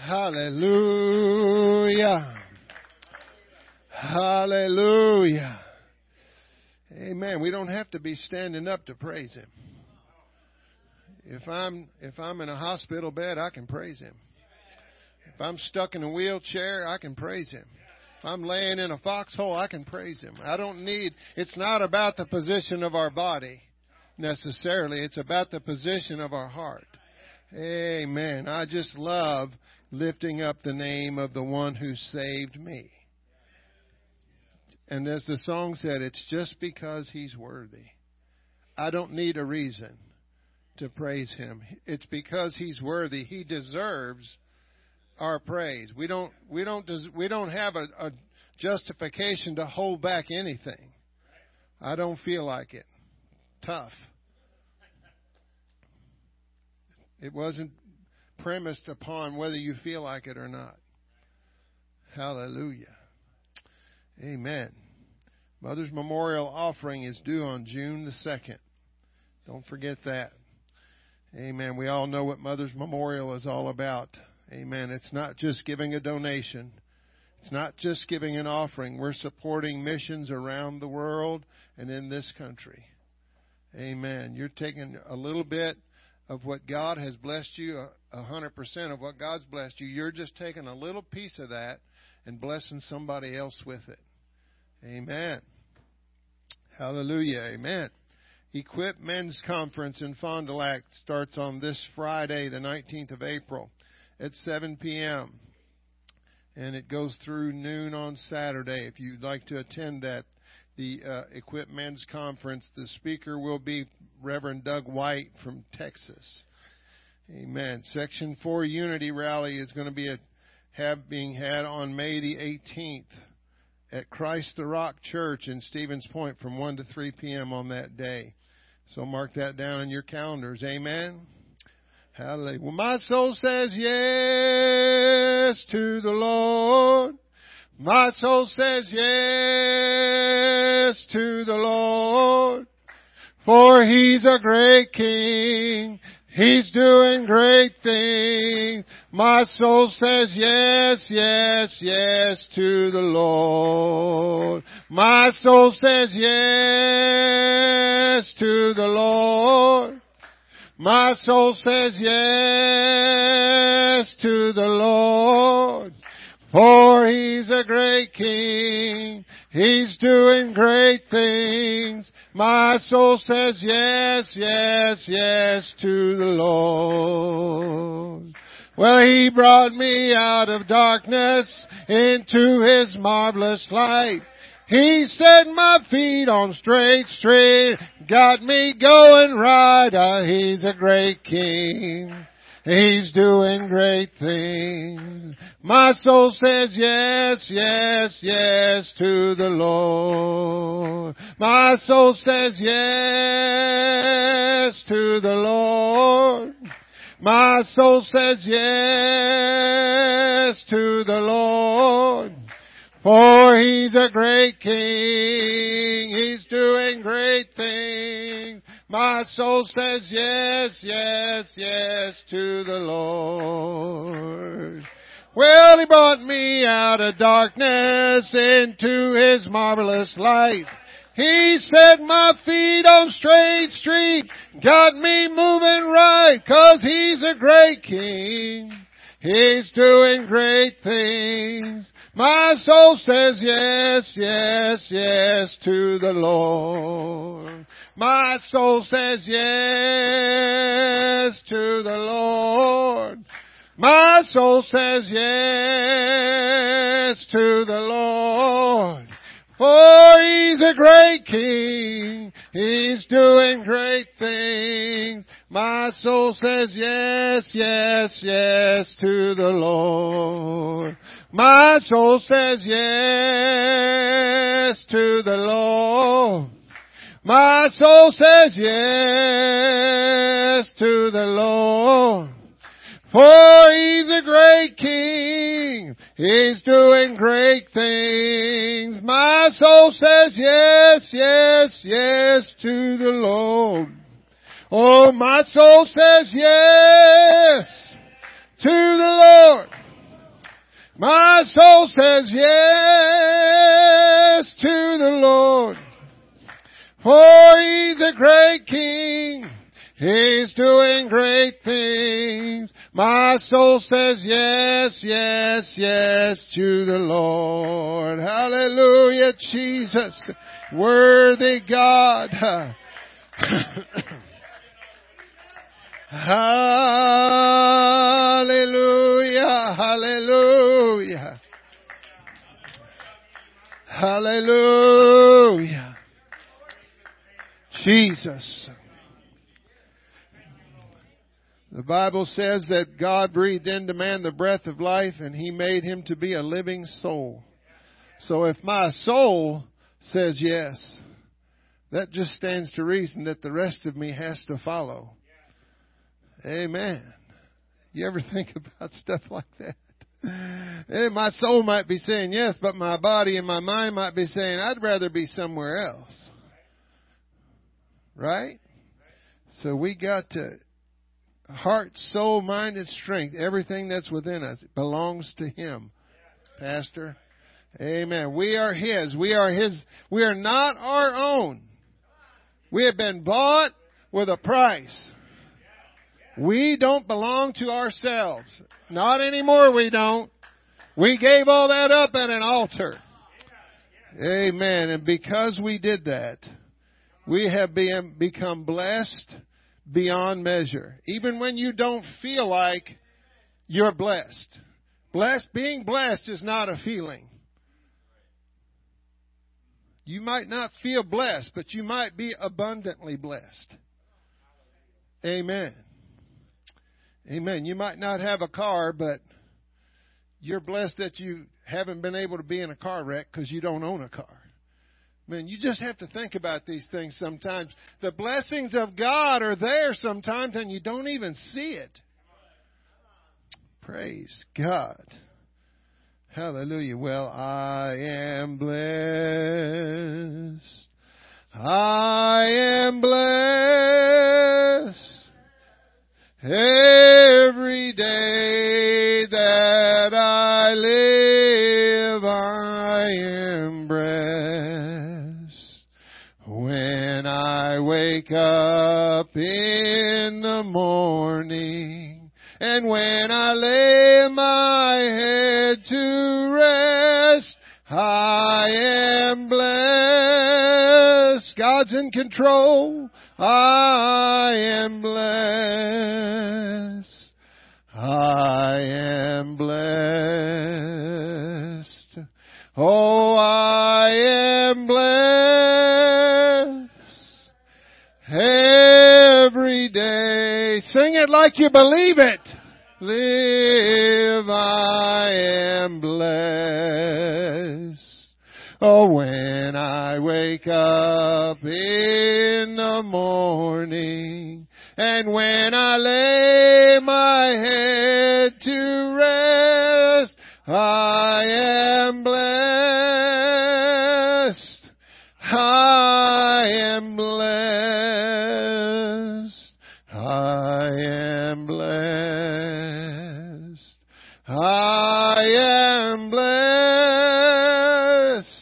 Hallelujah. Hallelujah. Amen. We don't have to be standing up to praise Him. If I'm in a hospital bed, I can praise Him. If I'm stuck in a wheelchair, I can praise Him. If I'm laying in a foxhole, I can praise Him. It's not about the position of our body necessarily. It's about the position of our heart. Amen. I just love lifting up the name of the one who saved me. And as the song said, it's just because He's worthy. I don't need a reason to praise Him. It's because He's worthy. He deserves our praise. We don't have a justification to hold back anything. I don't feel like it. Tough. It wasn't premised upon whether you feel like it or not. Hallelujah. Amen. Mother's Memorial Offering is due on June the 2nd. Don't forget that. Amen. We all know what Mother's Memorial is all about. Amen. It's not just giving a donation. It's not just giving an offering. We're supporting missions around the world and in this country. Amen. You're taking a little bit of what God has blessed you, 100% of what God's blessed you. You're just taking a little piece of that and blessing somebody else with it. Amen. Hallelujah. Amen. Equip Men's Conference in Fond du Lac starts on this Friday, the 19th of April at 7 p.m. And it goes through noon on Saturday. If you'd like to attend that, the Equip Men's Conference, the speaker will be Reverend Doug White from Texas. Amen. Section 4 Unity Rally is going to be being had on May the 18th at Christ the Rock Church in Stevens Point from 1 to 3 p.m. on that day. So mark that down in your calendars. Amen. Hallelujah. Well, my soul says yes to the Lord. My soul says yes to the Lord. For He's a great King. He's doing great things. My soul says yes, yes, yes to the Lord. My soul says yes to the Lord. My soul says yes to the Lord. For He's a great King. He's doing great things. My soul says yes, yes, yes to the Lord. Well, He brought me out of darkness into His marvelous light. He set my feet on straight street, got me going right. He's a great King. He's doing great things. My soul says yes, yes, yes to the Lord. My soul says yes to the Lord. My soul says yes to the Lord. For He's a great King. He's doing great things. My soul says yes, yes, yes to the Lord. Well, He brought me out of darkness into His marvelous light. He set my feet on straight street, got me moving right, 'cause He's a great King. He's doing great things. My soul says yes, yes, yes to the Lord. My soul says yes to the Lord. My soul says yes to the Lord. For He's a great King. He's doing great things. My soul says yes, yes, yes to the Lord. My soul says yes to the Lord. My soul says yes to the Lord. For He's a great King. He's doing great things. My soul says yes, yes, yes to the Lord. Oh, my soul says yes to the Lord. My soul says yes to the Lord. For He's a great King. He's doing great things. My soul says yes, yes, yes to the Lord. Hallelujah, Jesus. Worthy God. Hallelujah, hallelujah. Hallelujah. Jesus. The Bible says that God breathed into man the breath of life and He made him to be a living soul. So if my soul says yes, that just stands to reason that the rest of me has to follow. Amen. You ever think about stuff like that? Hey, my soul might be saying yes, but my body and my mind might be saying, I'd rather be somewhere else. Right? So we got to heart, soul, mind, and strength. Everything that's within us belongs to Him. Pastor. Amen. We are His. We are His. We are not our own. We have been bought with a price. We don't belong to ourselves. Not anymore, we don't. We gave all that up at an altar. Amen. And because we did that, we have become blessed beyond measure. Even when you don't feel like you're blessed. Being blessed is not a feeling. You might not feel blessed, but you might be abundantly blessed. Amen. Amen. You might not have a car, but you're blessed that you haven't been able to be in a car wreck because you don't own a car. Man, you just have to think about these things sometimes. The blessings of God are there sometimes and you don't even see it. Praise God. Hallelujah. Well, I am blessed. I am blessed. Every day that I live, I am blessed. When I wake up in the morning, and when I lay my head to rest, I am blessed. God's in control. I am blessed. I am blessed. Oh, I am blessed. Every day. Sing it like you believe it. Live, I am blessed. Oh, when I wake up in the morning, and when I lay my head to rest, I am blessed. I am blessed. I am blessed. I am blessed.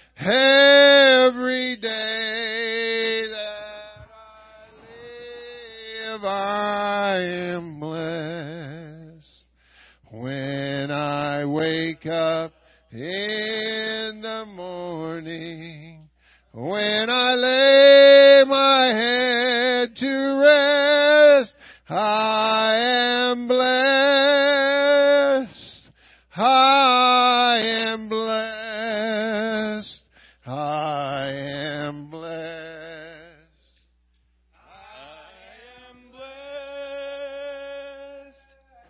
Every day that I live, I am blessed. When I wake up in the morning, when I lay my head to rest, I am blessed. I am blessed. I am blessed. I am blessed.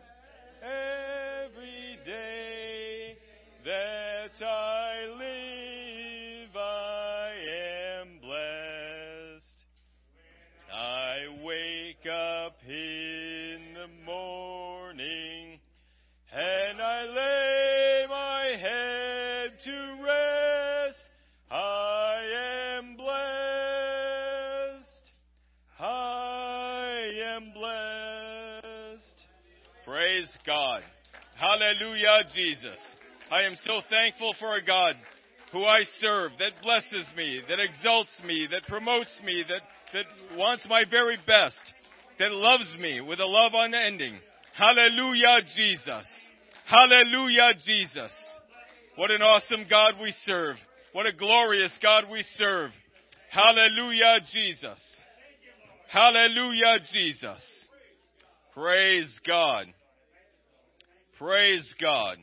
Every day that I live, I am blessed. I wake up in the morning and I lay my head to rest. I am blessed. I am blessed. Praise God. Hallelujah, Jesus. I am so thankful for a God who I serve, that blesses me, that exalts me, that promotes me, that wants my very best, that loves me with a love unending. Hallelujah, Jesus. Hallelujah, Jesus. What an awesome God we serve. What a glorious God we serve. Hallelujah, Jesus. Hallelujah, Jesus. Praise God. Praise God.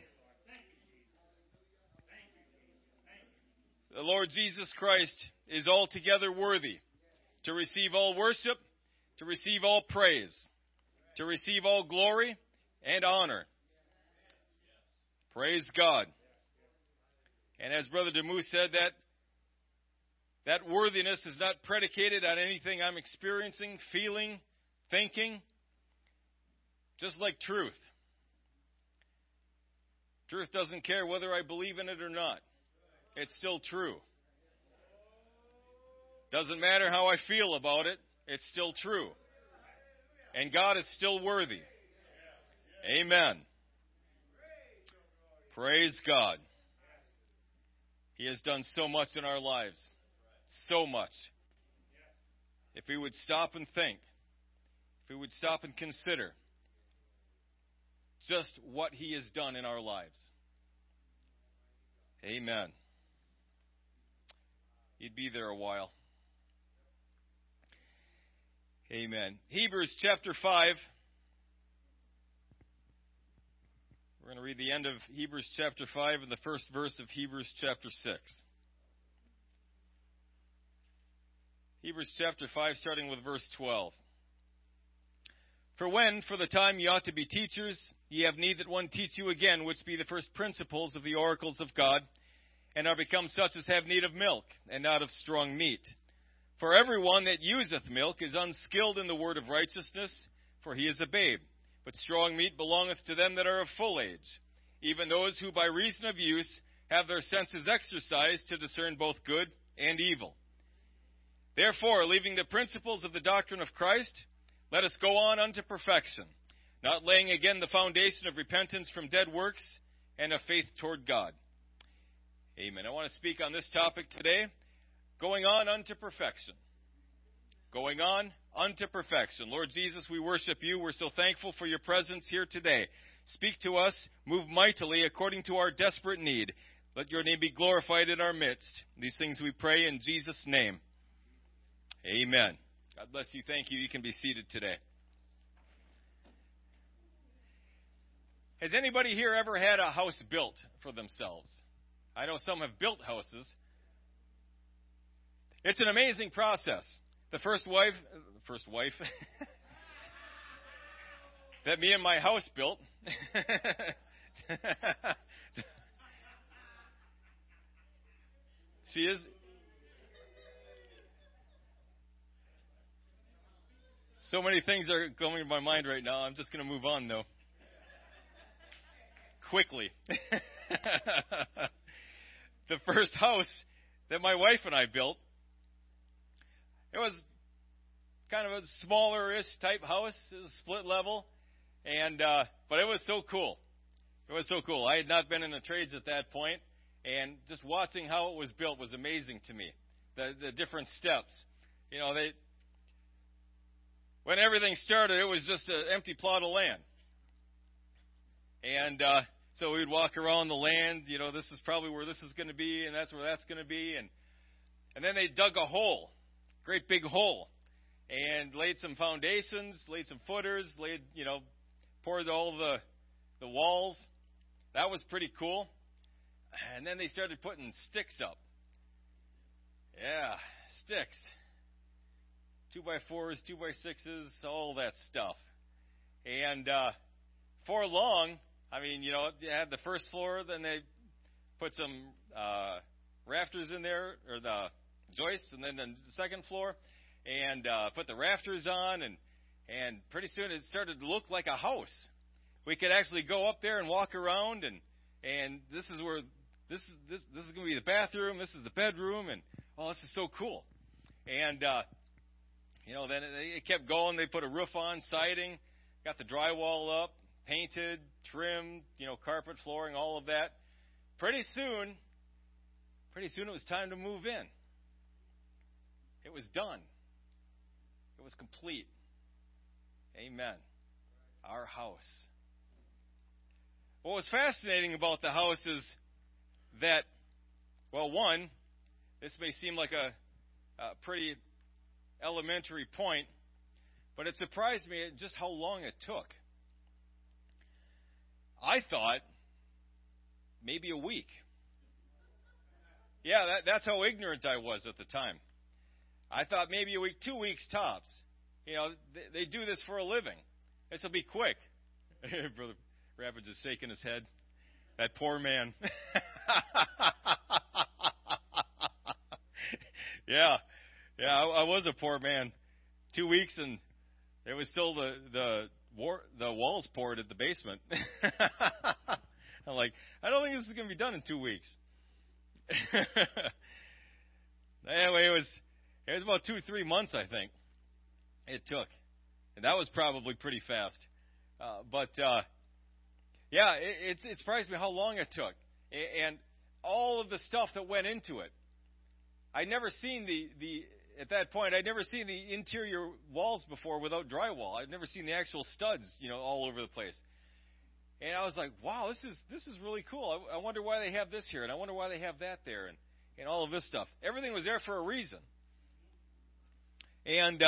The Lord Jesus Christ is altogether worthy to receive all worship, to receive all praise, to receive all glory and honor. Praise God. And as Brother Demus said, that worthiness is not predicated on anything I'm experiencing, feeling, thinking. Just like truth. Truth doesn't care whether I believe in it or not. It's still true. Doesn't matter how I feel about it. It's still true. And God is still worthy. Amen. Praise God. He has done so much in our lives. So much. If we would stop and think, if we would stop and consider just what He has done in our lives. Amen. You'd be there a while. Amen. Hebrews chapter 5. We're going to read the end of Hebrews chapter 5 and the first verse of Hebrews chapter 6. Hebrews chapter 5, starting with verse 12. For when, for the time, ye ought to be teachers, ye have need that one teach you again, which be the first principles of the oracles of God, and are become such as have need of milk, and not of strong meat. For every one that useth milk is unskilled in the word of righteousness, for he is a babe. But strong meat belongeth to them that are of full age, even those who by reason of use have their senses exercised to discern both good and evil. Therefore, leaving the principles of the doctrine of Christ, let us go on unto perfection, not laying again the foundation of repentance from dead works and of faith toward God. Amen. I want to speak on this topic today, going on unto perfection. Going on unto perfection. Lord Jesus, we worship you. We're so thankful for your presence here today. Speak to us, move mightily according to our desperate need. Let your name be glorified in our midst. These things we pray in Jesus' name. Amen. God bless you. Thank you. You can be seated today. Has anybody here ever had a house built for themselves? I know some have built houses. It's an amazing process. The first wife that me and my house built. She is. So many things are going in my mind right now. I'm just going to move on, though. Quickly. The first house that my wife and I built, it was kind of a smaller-ish type house. It was split level. But it was so cool. It was so cool. I had not been in the trades at that point, and just watching how it was built was amazing to me. The different steps. You know, when everything started, it was just an empty plot of land. And so we'd walk around the land, you know, this is probably where this is going to be, and that's where that's going to be. And then they dug a hole, great big hole, and laid some foundations, laid some footers, poured all the walls. That was pretty cool. And then they started putting sticks up. Yeah, sticks. 2x4s, 2x6s, all that stuff. And for long, I mean, you know, they had the first floor, then they put some rafters in there, or the joists, and then the second floor, and put the rafters on, and pretty soon it started to look like a house. We could actually go up there and walk around, and this is where this is going to be the bathroom, this is the bedroom, and this is so cool. And then it kept going. They put a roof on, siding, got the drywall up, painted, trimmed, carpet, flooring, all of that. pretty soon it was time to move in. It was done. It was complete. Amen. Our house. What was fascinating about the house is that, well, one, this may seem like a pretty elementary point, but it surprised me at just how long it took. I thought maybe a week. Yeah, that's how ignorant I was at the time. I thought maybe a week, 2 weeks tops. You know, they do this for a living. This will be quick. Brother Ravage is shaking his head. That poor man. Yeah, I was a poor man. 2 weeks and it was still the walls poured at the basement. I'm like, I don't think this is going to be done in 2 weeks. Anyway, it was about 2-3 months, I think, it took. And that was probably pretty fast. Yeah, it surprised me how long it took. And all of the stuff that went into it. I'd never seen at that point, I'd never seen the interior walls before without drywall. I'd never seen the actual studs, all over the place. And I was like, wow, this is really cool. I wonder why they have this here, and I wonder why they have that there, and all of this stuff. Everything was there for a reason. And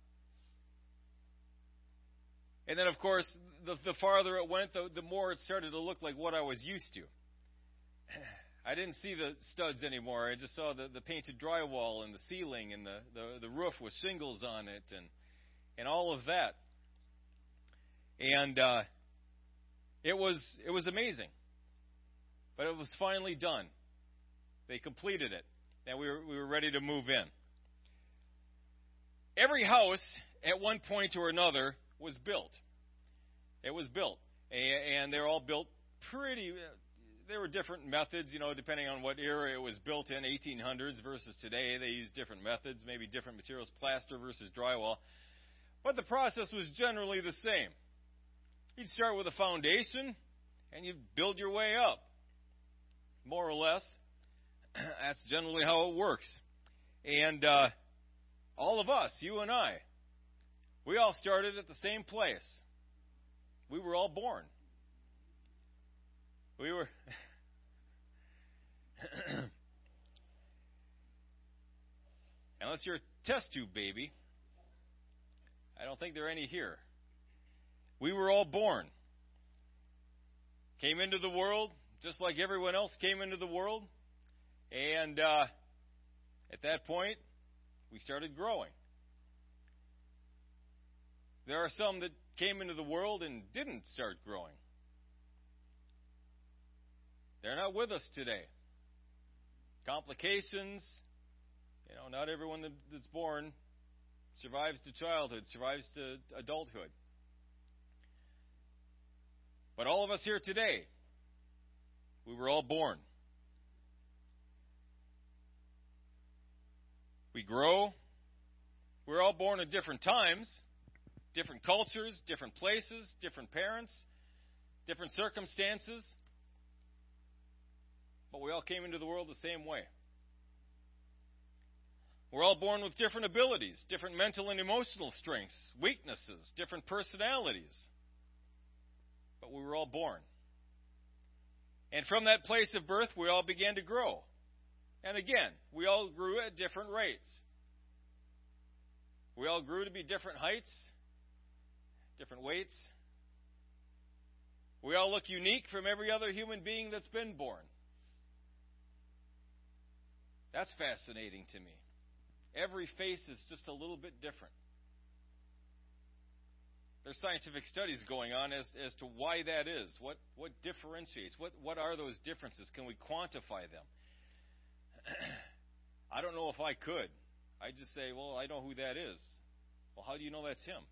then, of course, the farther it went, the more it started to look like what I was used to. I didn't see the studs anymore. I just saw the painted drywall and the ceiling and the roof with shingles on it and all of that. And it was amazing. But it was finally done. They completed it. And we were ready to move in. Every house at one point or another was built. It was built. And they're all built pretty... There were different methods, depending on what era it was built in, 1800s versus today. They used different methods, maybe different materials, plaster versus drywall. But the process was generally the same. You'd start with a foundation, and you'd build your way up, more or less. That's generally how it works. And all of us, you and I, we all started at the same place. We were all born. We were... Unless you're a test tube baby, I don't think there are any here. We were all born. Came into the world just like everyone else came into the world. And at that point, we started growing. There are some that came into the world and didn't start growing. They're not with us today. Complications, not everyone that's born survives to childhood, survives to adulthood. But all of us here today, we were all born. We grow. We're all born at different times, different cultures, different places, different parents, different circumstances. But we all came into the world the same way. We're all born with different abilities, different mental and emotional strengths, weaknesses, different personalities. But we were all born. And from that place of birth, we all began to grow. And again, we all grew at different rates. We all grew to be different heights, different weights. We all look unique from every other human being that's been born. That's fascinating to me. Every face is just a little bit different. There's scientific studies going on as to why that is. What differentiates? What are those differences? Can we quantify them? I don't know if I could. I just say, well, I know who that is. Well, how do you know that's him?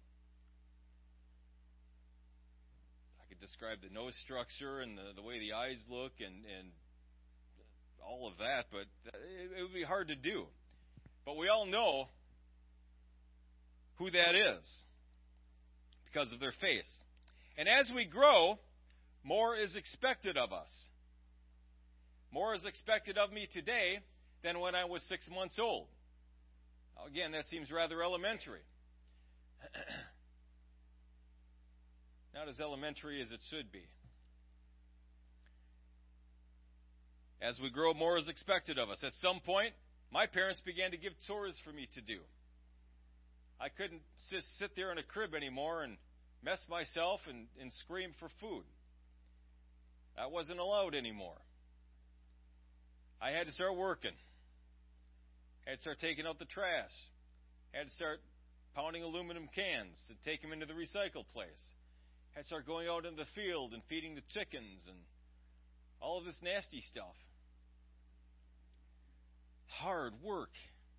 I could describe the nose structure and the way the eyes look and all of that, but it would be hard to do. But we all know who that is because of their face. And as we grow, more is expected of us. More is expected of me today than when I was 6 months old. Now, again, that seems rather elementary. Not as elementary as it should be. As we grow, more is expected of us. At some point, my parents began to give chores for me to do. I couldn't just sit there in a crib anymore and mess myself and scream for food. That wasn't allowed anymore. I had to start working. Had to start taking out the trash. Had to start pounding aluminum cans to take them into the recycle place. Had to start going out in the field and feeding the chickens and all of this nasty stuff. Hard work.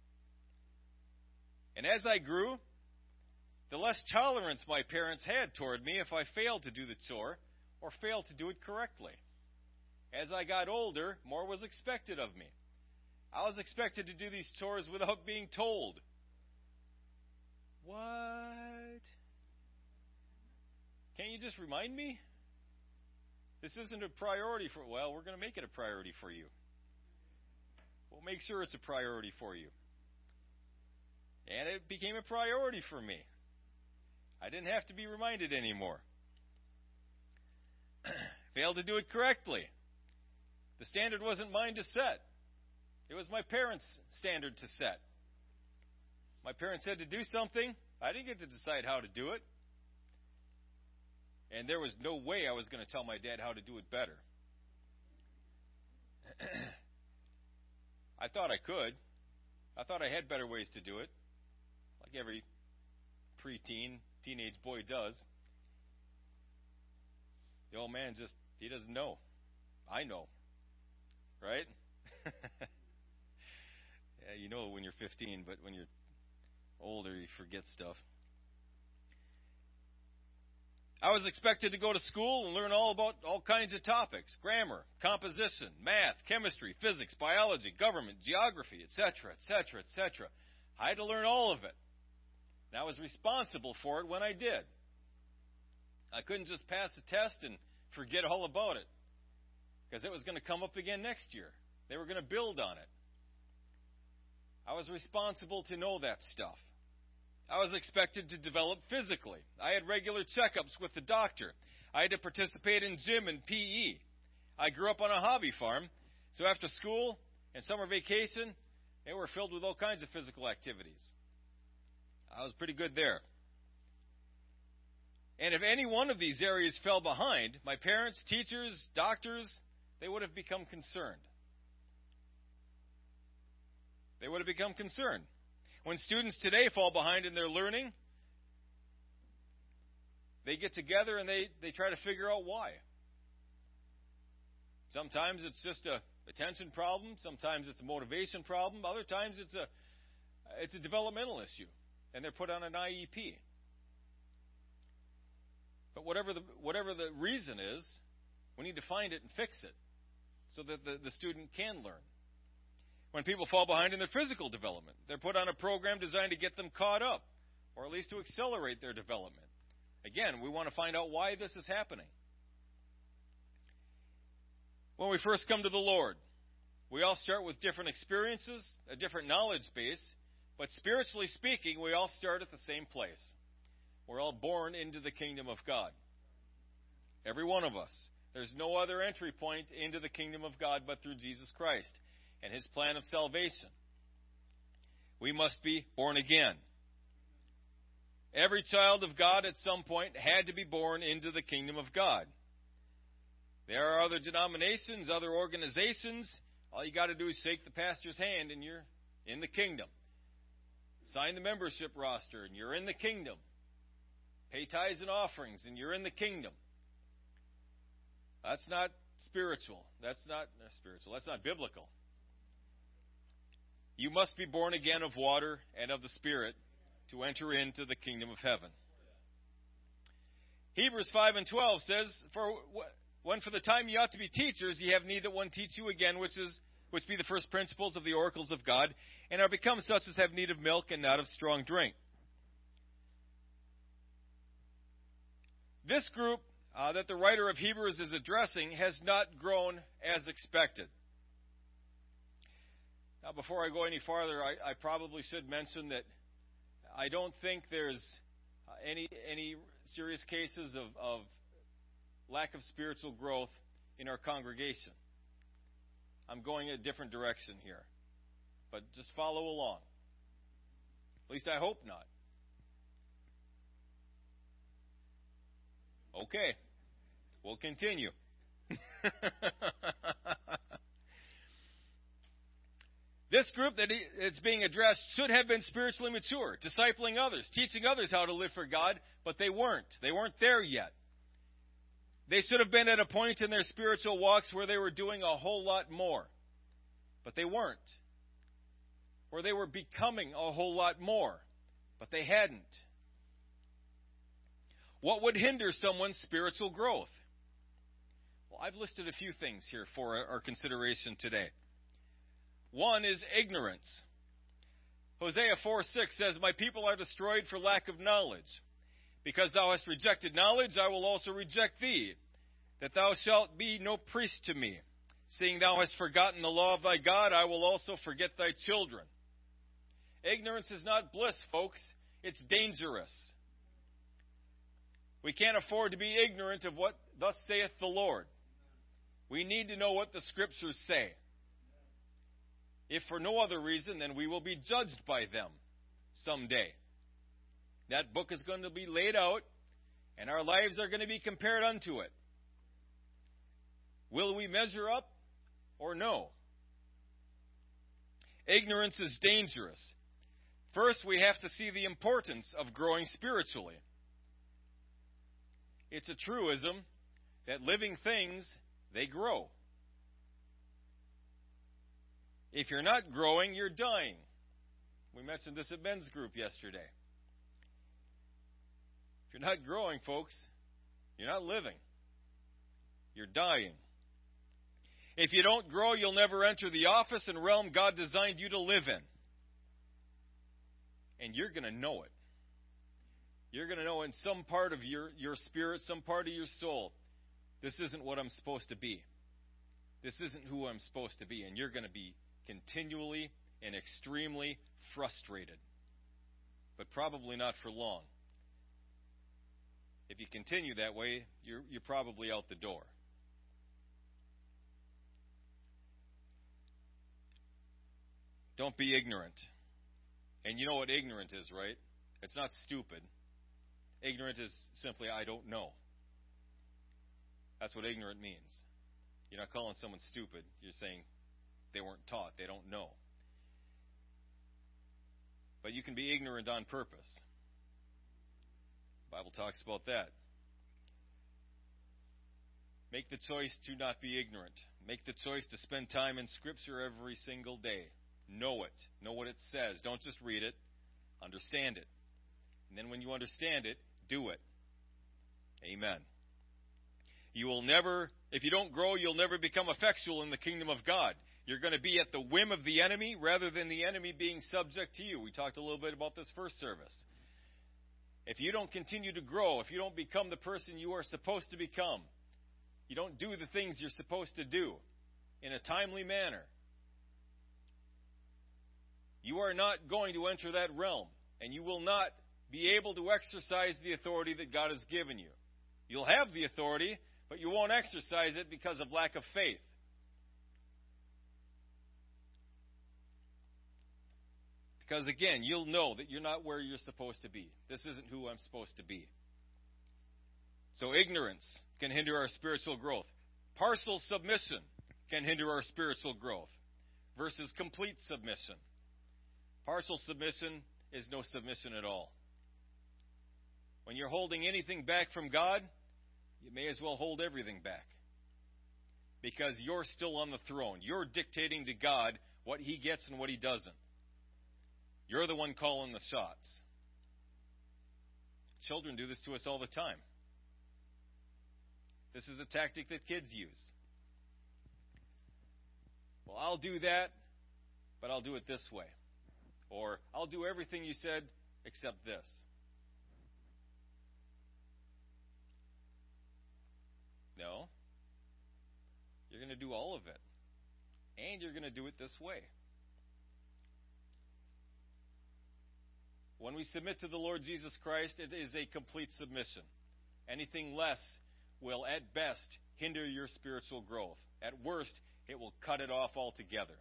And as I grew, the less tolerance my parents had toward me if I failed to do the chore or failed to do it correctly. As I got older, more was expected of me. I was expected to do these chores without being told. What? Can't you just remind me? This isn't a priority for... Well, we're going to make it a priority for you. We'll make sure it's a priority for you. And it became a priority for me. I didn't have to be reminded anymore. Failed to do it correctly. The standard wasn't mine to set. It was my parents' standard to set. My parents had to do something. I didn't get to decide how to do it. And there was no way I was going to tell my dad how to do it better. I thought I could. I thought I had better ways to do it, like every preteen, teenage boy does. The old man he doesn't know. I know. Right? Yeah, you know when you're 15, but when you're older, you forget stuff. I was expected to go to school and learn all about all kinds of topics: grammar, composition, math, chemistry, physics, biology, government, geography, etc., etc., etc. I had to learn all of it. And I was responsible for it when I did. I couldn't just pass the test and forget all about it, because it was going to come up again next year. They were going to build on it. I was responsible to know that stuff. I was expected to develop physically. I had regular checkups with the doctor. I had to participate in gym and PE. I grew up on a hobby farm, so after school and summer vacation, they were filled with all kinds of physical activities. I was pretty good there. And if any one of these areas fell behind, my parents, teachers, doctors, they would have become concerned. They would have become concerned. When students today fall behind in their learning, they get together and they try to figure out why. Sometimes it's just a attention problem. Sometimes it's a motivation problem. Other times it's a developmental issue, and they're put on an IEP. But whatever the reason is, we need to find it and fix it so that the student can learn. When people fall behind in their physical development, they're put on a program designed to get them caught up, or at least to accelerate their development. Again, we want to find out why this is happening. When we first come to the Lord, we all start with different experiences, a different knowledge base, but spiritually speaking, we all start at the same place. We're all born into the kingdom of God. Every one of us. There's no other entry point into the kingdom of God but through Jesus Christ and His plan of salvation. We must be born again. Every child of God at some point had to be born into the kingdom of God. There are other denominations, other organizations. All you got to do is shake the pastor's hand and you're in the kingdom. Sign the membership roster and you're in the kingdom. Pay tithes and offerings and you're in the kingdom. That's not spiritual. That's not biblical. You must be born again of water and of the Spirit to enter into the kingdom of heaven. Hebrews 5:12 says, when for the time ye ought to be teachers, ye have need that one teach you again, which be the first principles of the oracles of God, and are become such as have need of milk and not of strong drink. This group that the writer of Hebrews is addressing has not grown as expected. Now, before I go any farther, I probably should mention that I don't think there's any serious cases of lack of spiritual growth in our congregation. I'm going a different direction here. But just follow along. At least I hope not. Okay. We'll continue. This group that it's being addressed should have been spiritually mature, discipling others, teaching others how to live for God, but they weren't. They weren't there yet. They should have been at a point in their spiritual walks where they were doing a whole lot more, but they weren't. Or they were becoming a whole lot more, but they hadn't. What would hinder someone's spiritual growth? Well, I've listed a few things here for our consideration today. One is ignorance. Hosea 4:6 says, "My people are destroyed for lack of knowledge. Because thou hast rejected knowledge, I will also reject thee, that thou shalt be no priest to me. Seeing thou hast forgotten the law of thy God, I will also forget thy children." Ignorance is not bliss, folks. It's dangerous. We can't afford to be ignorant of what thus saith the Lord. We need to know what the Scriptures say. If for no other reason, then we will be judged by them someday. That book is going to be laid out, and our lives are going to be compared unto it. Will we measure up or no? Ignorance is dangerous. First, we have to see the importance of growing spiritually. It's a truism that living things, they grow. If you're not growing, you're dying. We mentioned this at men's group yesterday. If you're not growing, folks, you're not living. You're dying. If you don't grow, you'll never enter the office and realm God designed you to live in. And you're going to know it. You're going to know in some part of your spirit, some part of your soul, this isn't what I'm supposed to be. This isn't who I'm supposed to be. And you're going to be continually and extremely frustrated. But probably not for long. If you continue that way, you're probably out the door. Don't be ignorant. And you know what ignorant is, right? It's not stupid. Ignorant is simply, I don't know. That's what ignorant means. You're not calling someone stupid. You're saying they weren't taught. They don't know. But you can be ignorant on purpose. The Bible talks about that. Make the choice to not be ignorant. Make the choice to spend time in Scripture every single day. Know it. Know what it says. Don't just read it. Understand it. And then when you understand it, do it. Amen. You will never, if you don't grow, you'll never become effectual in the kingdom of God. You're going to be at the whim of the enemy rather than the enemy being subject to you. We talked a little bit about this first service. If you don't continue to grow, if you don't become the person you are supposed to become, you don't do the things you're supposed to do in a timely manner, you are not going to enter that realm, and you will not be able to exercise the authority that God has given you. You'll have the authority, but you won't exercise it because of lack of faith. Because again, you'll know that you're not where you're supposed to be. This isn't who I'm supposed to be. So ignorance can hinder our spiritual growth. Partial submission can hinder our spiritual growth versus complete submission. Partial submission is no submission at all. When you're holding anything back from God, you may as well hold everything back. Because you're still on the throne. You're dictating to God what He gets and what He doesn't. You're the one calling the shots. Children do this to us all the time. This is a tactic that kids use. Well, I'll do that, but I'll do it this way. Or, I'll do everything you said except this. No. You're going to do all of it. And you're going to do it this way. When we submit to the Lord Jesus Christ, it is a complete submission. Anything less will, at best, hinder your spiritual growth. At worst, it will cut it off altogether.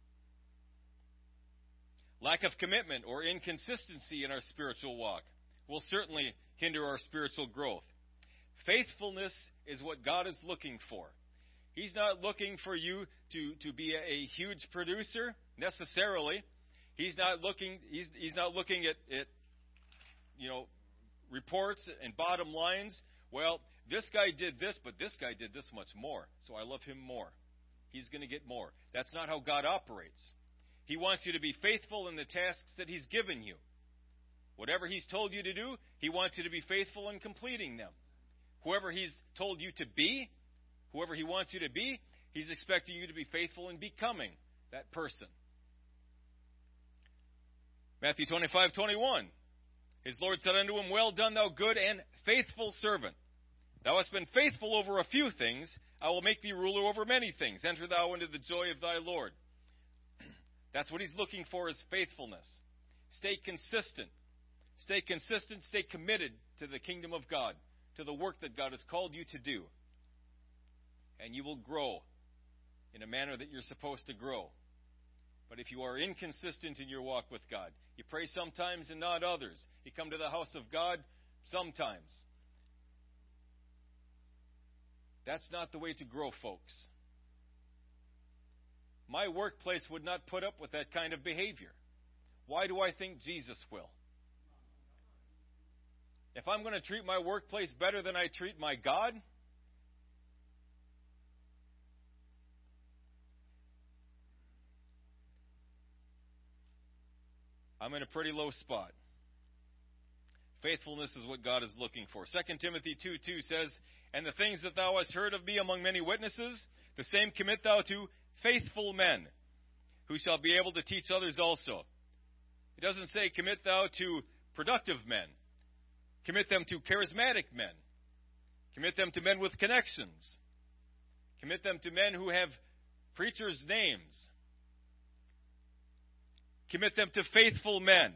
Lack of commitment or inconsistency in our spiritual walk will certainly hinder our spiritual growth. Faithfulness is what God is looking for. He's not looking for you to be a huge producer necessarily. He's not looking at reports and bottom lines. Well, this guy did this, but this guy did this much more, so I love him more. He's going to get more. That's not how God operates. He wants you to be faithful in the tasks that He's given you. Whatever He's told you to do, He wants you to be faithful in completing them. Whoever He's told you to be, whoever He wants you to be, He's expecting you to be faithful in becoming that person. Matthew 25:21. His Lord said unto him, Well done, thou good and faithful servant. Thou hast been faithful over a few things. I will make thee ruler over many things. Enter thou into the joy of thy Lord. That's what He's looking for, is faithfulness. Stay consistent. Stay consistent. Stay committed to the kingdom of God, to the work that God has called you to do. And you will grow in a manner that you're supposed to grow. But if you are inconsistent in your walk with God, you pray sometimes and not others. You come to the house of God sometimes. That's not the way to grow, folks. My workplace would not put up with that kind of behavior. Why do I think Jesus will? If I'm going to treat my workplace better than I treat my God, I'm in a pretty low spot. Faithfulness is what God is looking for. 2 Timothy 2:2 says, And the things that thou hast heard of me among many witnesses, the same commit thou to faithful men, who shall be able to teach others also. It doesn't say commit thou to productive men. Commit them to charismatic men. Commit them to men with connections. Commit them to men who have preachers' names. Commit them to faithful men.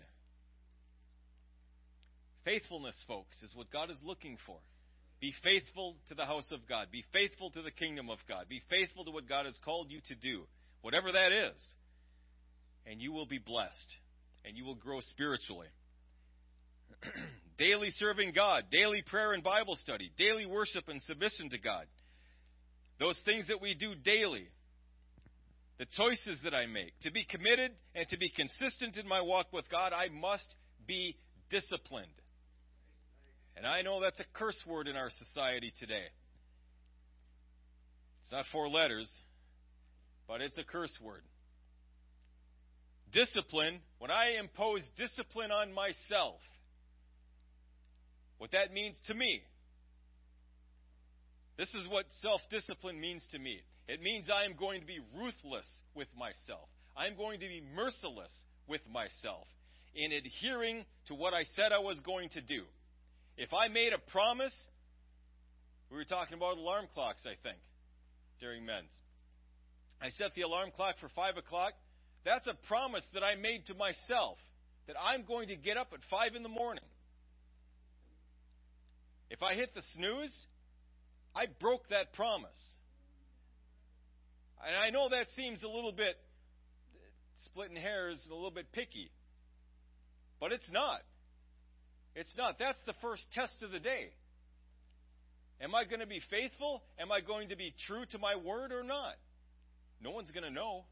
Faithfulness, folks, is what God is looking for. Be faithful to the house of God. Be faithful to the kingdom of God. Be faithful to what God has called you to do, whatever that is. And you will be blessed. And you will grow spiritually. Daily serving God, daily prayer and Bible study, daily worship and submission to God. Those things that we do daily. The choices that I make. To be committed and to be consistent in my walk with God, I must be disciplined. And I know that's a curse word in our society today. It's not 4 letters, but it's a curse word. Discipline, when I impose discipline on myself, what that means to me, this is what self-discipline means to me. It means I am going to be ruthless with myself. I'm going to be merciless with myself in adhering to what I said I was going to do. If I made a promise, we were talking about alarm clocks, I think, during men's. I set the alarm clock for 5 o'clock. That's a promise that I made to myself, that I'm going to get up at 5 in the morning. If I hit the snooze, I broke that promise. And I know that seems a little bit splitting hairs and a little bit picky. But it's not. It's not. That's the first test of the day. Am I going to be faithful? Am I going to be true to my word or not? No one's going to know.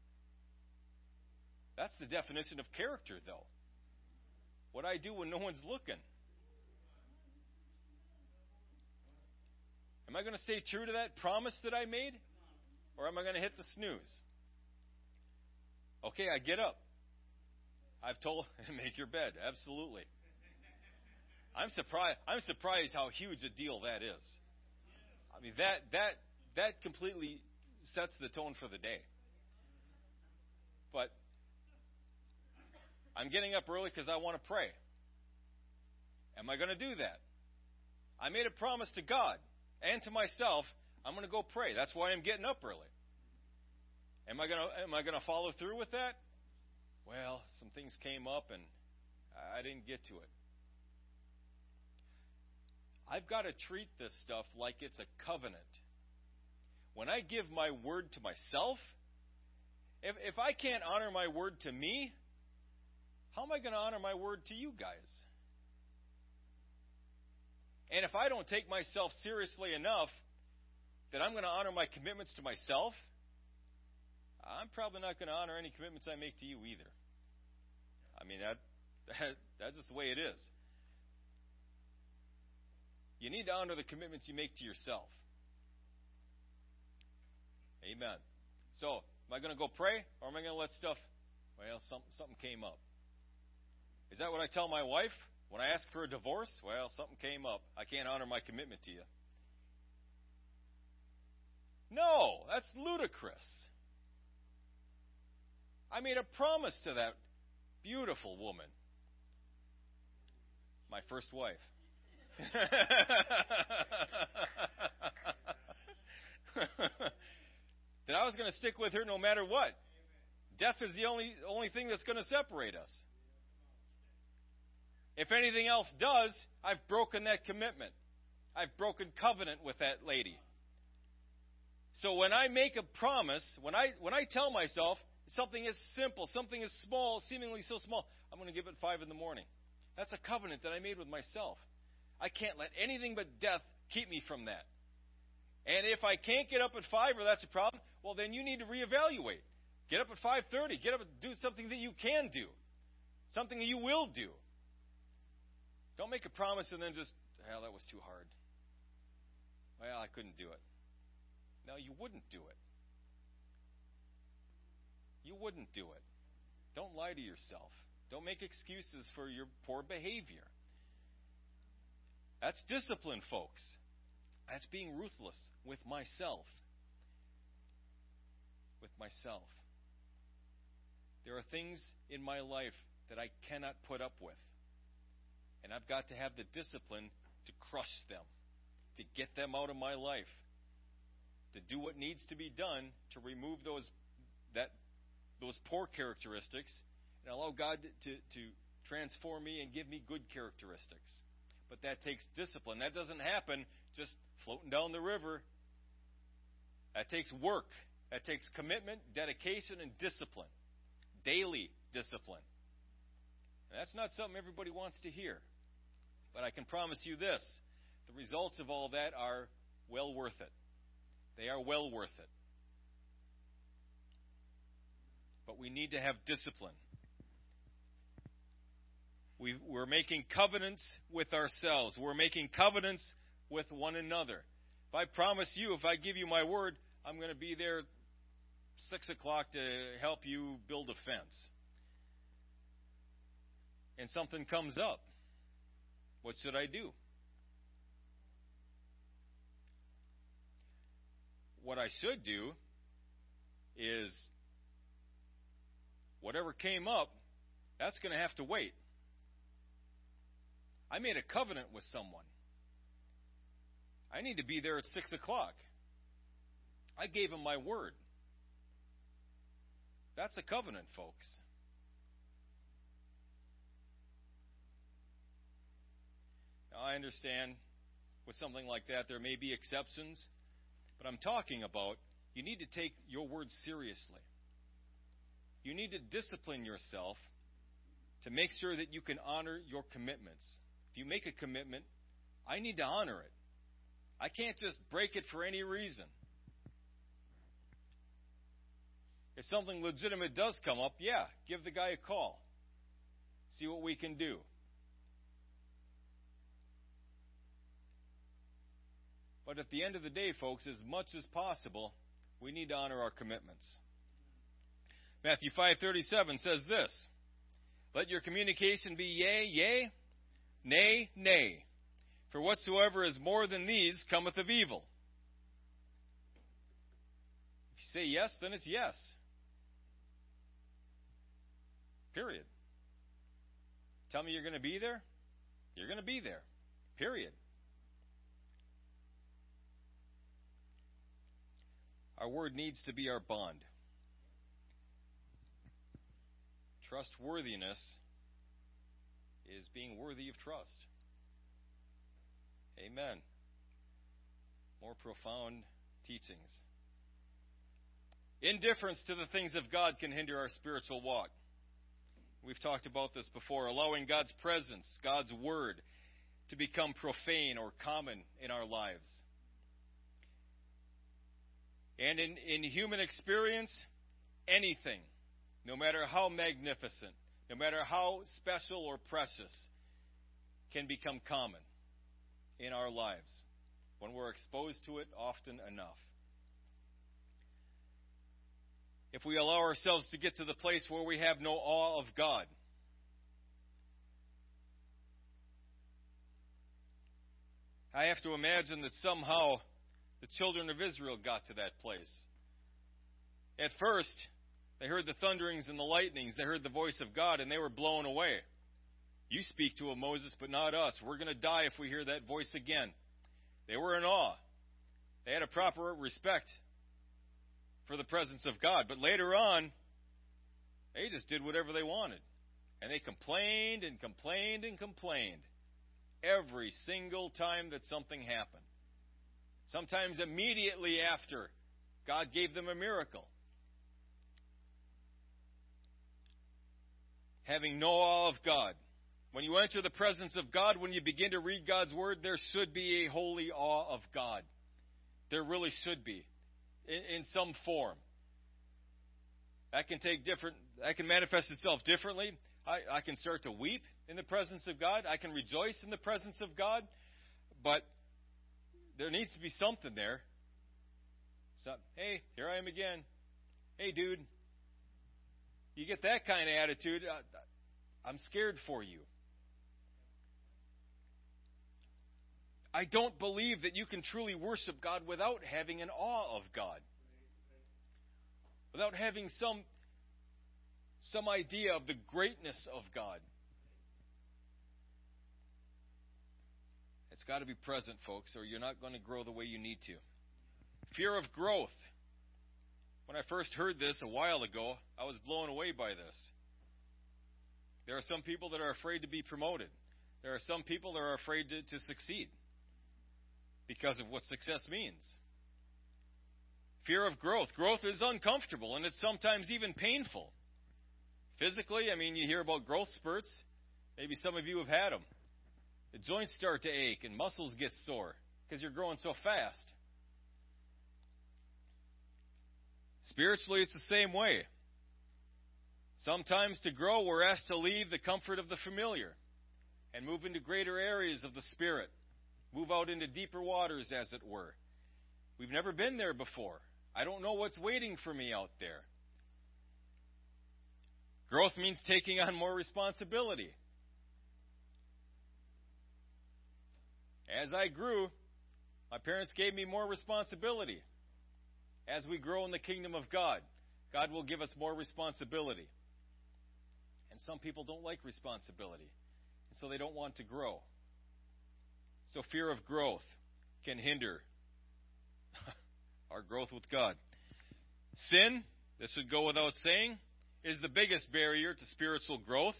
That's the definition of character, though. What I do when no one's looking. Am I going to stay true to that promise that I made? Or am I going to hit the snooze? Okay, I get up. I've told, make your bed. Absolutely. I'm surprised how huge a deal that is. I mean, that completely sets the tone for the day. But I'm getting up early because I want to pray. Am I going to do that? I made a promise to God and to myself. I'm going to go pray. That's why I'm getting up early. Am I going to follow through with that? Well, some things came up, and I didn't get to it. I've got to treat this stuff like it's a covenant. When I give my word to myself, if I can't honor my word to me, how am I going to honor my word to you guys? And if I don't take myself seriously enough that I'm going to honor my commitments to myself, I'm probably not going to honor any commitments I make to you either. I mean, that's just the way it is. You need to honor the commitments you make to yourself. Amen. So, am I going to go pray, or am I going to let stuff, well, something came up? Is that what I tell my wife when I ask for a divorce? Well, something came up. I can't honor my commitment to you. No, that's ludicrous. I made a promise to that beautiful woman, my first wife. That I was going to stick with her no matter what. Death is the only thing that's going to separate us. If anything else does, I've broken that commitment. I've broken covenant with that lady. So when I make a promise, when I tell myself something is simple, something is small, seemingly so small, I'm going to give it 5 in the morning. That's a covenant that I made with myself. I can't let anything but death keep me from that. And if I can't get up at 5 or that's a problem, well, then you need to reevaluate. Get up at 5:30. Get up and do something that you can do. Something that you will do. Don't make a promise and then just, well, that was too hard. Well, I couldn't do it. No, you wouldn't do it. You wouldn't do it. Don't lie to yourself. Don't make excuses for your poor behavior. That's discipline, folks. That's being ruthless with myself. With myself. There are things in my life that I cannot put up with. And I've got to have the discipline to crush them, to get them out of my life, to do what needs to be done to remove those poor characteristics and allow God to transform me and give me good characteristics. But that takes discipline. That doesn't happen just floating down the river. That takes work. That takes commitment, dedication, and discipline. Daily discipline. And that's not something everybody wants to hear. But I can promise you this. The results of all that are well worth it. They are well worth it. But we need to have discipline. We're making covenants with ourselves. We're making covenants with one another. If I promise you, if I give you my word, I'm going to be there 6 o'clock to help you build a fence. And something comes up. What should I do? What I should do is whatever came up, that's going to have to wait. I made a covenant with someone. I need to be there at 6 o'clock. I gave him my word. That's a covenant, folks. Now, I understand with something like that there may be exceptions, but I'm talking about you need to take your word seriously. You need to discipline yourself to make sure that you can honor your commitments. If you make a commitment, I need to honor it. I can't just break it for any reason. If something legitimate does come up, yeah, give the guy a call. See what we can do. But at the end of the day, folks, as much as possible, we need to honor our commitments. Matthew 5:37 says this, "Let your communication be yea, yea, nay, nay. For whatsoever is more than these cometh of evil." If you say yes, then it's yes. Period. Tell me you're going to be there? You're going to be there. Period. Our word needs to be our bond. Trustworthiness is being worthy of trust. Amen. More profound teachings. Indifference to the things of God can hinder our spiritual walk. We've talked about this before. Allowing God's presence, God's Word, to become profane or common in our lives. And in human experience, anything, no matter how magnificent, no matter how special or precious, can become common in our lives when we're exposed to it often enough. If we allow ourselves to get to the place where we have no awe of God, I have to imagine that somehow the children of Israel got to that place. At first, they heard the thunderings and the lightnings. They heard the voice of God, and they were blown away. You speak to him, Moses, but not us. We're going to die if we hear that voice again. They were in awe. They had a proper respect for the presence of God. But later on, they just did whatever they wanted. And they complained and complained and complained every single time that something happened. Sometimes immediately after God gave them a miracle. Having no awe of God. When you enter the presence of God, when you begin to read God's Word, there should be a holy awe of God. There really should be. In some form. That can manifest itself differently. I can start to weep in the presence of God. I can rejoice in the presence of God. But there needs to be something there. So, hey, here I am again. Hey, dude. You get that kind of attitude, I'm scared for you. I don't believe that you can truly worship God without having an awe of God. Without having some idea of the greatness of God. It's got to be present, folks, or you're not going to grow the way you need to. Fear of growth. When I first heard this a while ago, I was blown away by this. There are some people that are afraid to be promoted. There are some people that are afraid to succeed because of what success means. Fear of growth. Growth is uncomfortable, and it's sometimes even painful. Physically, you hear about growth spurts. Maybe some of you have had them. The joints start to ache and muscles get sore because you're growing so fast. Spiritually, it's the same way. Sometimes to grow, we're asked to leave the comfort of the familiar and move into greater areas of the Spirit. Move out into deeper waters, as it were. We've never been there before. I don't know what's waiting for me out there. Growth means taking on more responsibility. As I grew, my parents gave me more responsibility. As we grow in the kingdom of God, God will give us more responsibility. And some people don't like responsibility, and so they don't want to grow. So fear of growth can hinder our growth with God. Sin, this would go without saying, is the biggest barrier to spiritual growth.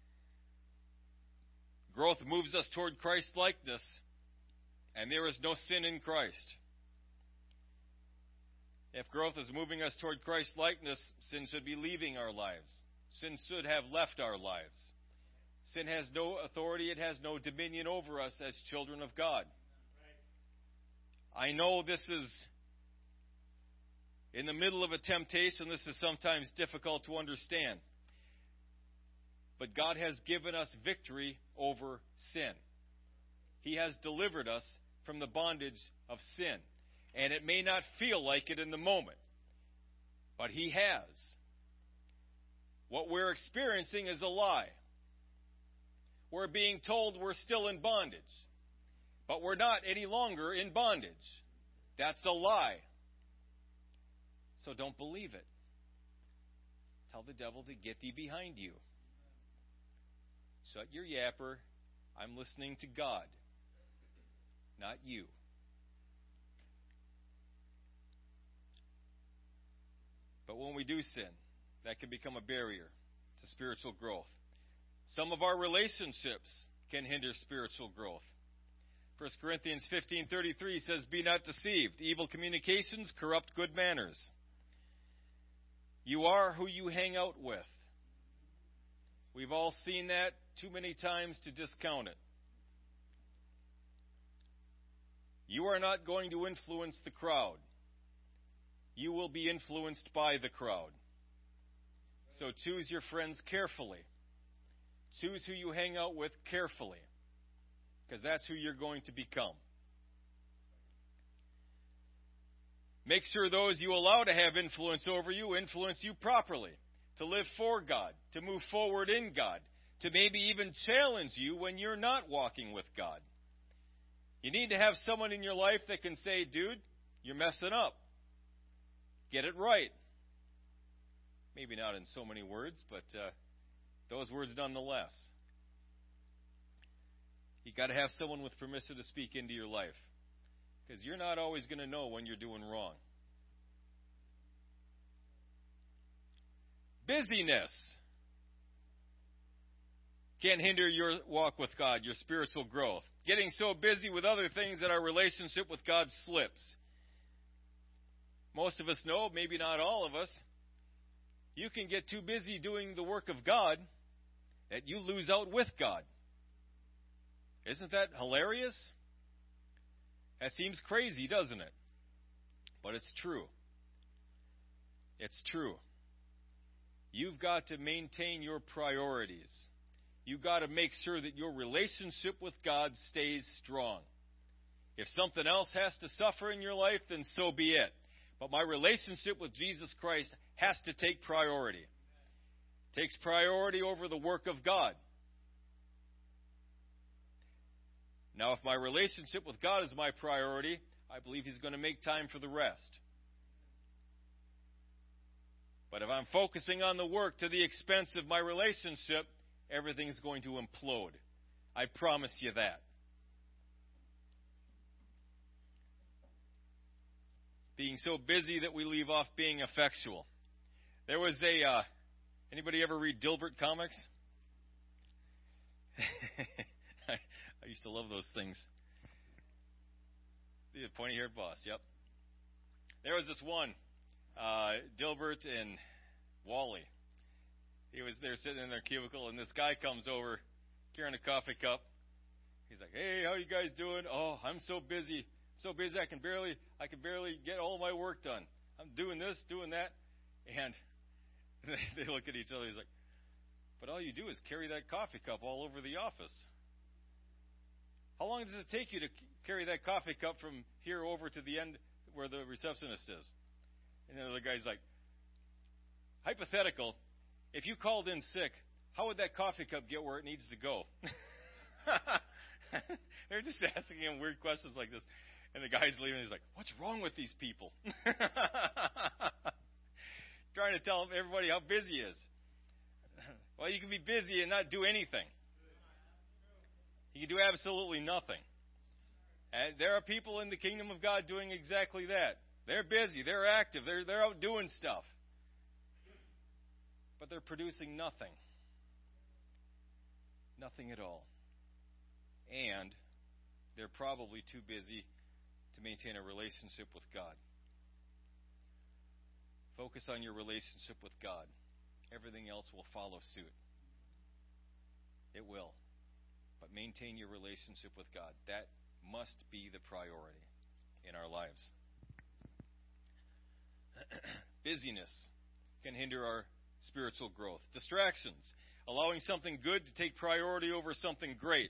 Growth moves us toward Christ-likeness, and there is no sin in Christ. If growth is moving us toward Christ-likeness, sin should be leaving our lives. Sin should have left our lives. Sin has no authority, it has no dominion over us as children of God. I know this is in the middle of a temptation. This is sometimes difficult to understand. But God has given us victory over sin. He has delivered us from the bondage of sin. And it may not feel like it in the moment, but He has. What we're experiencing is a lie. We're being told we're still in bondage, but we're not any longer in bondage. That's a lie. So don't believe it. Tell the devil to get thee behind you. Shut your yapper. I'm listening to God, not you. But when we do sin, that can become a barrier to spiritual growth. Some of our relationships can hinder spiritual growth. 1 Corinthians 15:33 says, "Be not deceived. Evil communications corrupt good manners." You are who you hang out with. We've all seen that too many times to discount it. You are not going to influence the crowd. You will be influenced by the crowd. So choose your friends carefully. Choose who you hang out with carefully, because that's who you're going to become. Make sure those you allow to have influence over you influence you properly, to live for God, to move forward in God, to maybe even challenge you when you're not walking with God. You need to have someone in your life that can say, "Dude, you're messing up. Get it right." Maybe not in so many words, but those words nonetheless. You got to have someone with permission to speak into your life, because you're not always going to know when you're doing wrong. Busyness can hinder your walk with God, your spiritual growth. Getting so busy with other things that our relationship with God slips. Most of us know, maybe not all of us, you can get too busy doing the work of God that you lose out with God. Isn't that hilarious? That seems crazy, doesn't it? But it's true. It's true. You've got to maintain your priorities. You've got to make sure that your relationship with God stays strong. If something else has to suffer in your life, then so be it. But my relationship with Jesus Christ has to take priority. It takes priority over the work of God. Now, if my relationship with God is my priority, I believe He's going to make time for the rest. But if I'm focusing on the work to the expense of my relationship, everything's going to implode. I promise you that. Being so busy that we leave off being effectual. There was anybody ever read Dilbert comics? I used to love those things. The pointy-haired boss, yep. There was this one, Dilbert and Wally. They're sitting in their cubicle, and this guy comes over carrying a coffee cup. He's like, "Hey, how you guys doing?" "Oh, I'm so busy. So busy I can barely get all my work done. I'm doing this, doing that." And they look at each other. He's like, "But all you do is carry that coffee cup all over the office. How long does it take you to carry that coffee cup from here over to the end where the receptionist is?" And the other guy's like, "Hypothetical, if you called in sick, how would that coffee cup get where it needs to go?" They're just asking him weird questions like this. And the guy's leaving. He's like, "What's wrong with these people?" Trying to tell everybody how busy he is. Well, you can be busy and not do anything. You can do absolutely nothing. And there are people in the kingdom of God doing exactly that. They're busy. They're active. They're out doing stuff. But they're producing nothing. Nothing at all. And they're probably too busy to maintain a relationship with God. Focus on your relationship with God. Everything else will follow suit. It will. But maintain your relationship with God. That must be the priority in our lives. Busyness can hinder our spiritual growth. Distractions. Allowing something good to take priority over something great.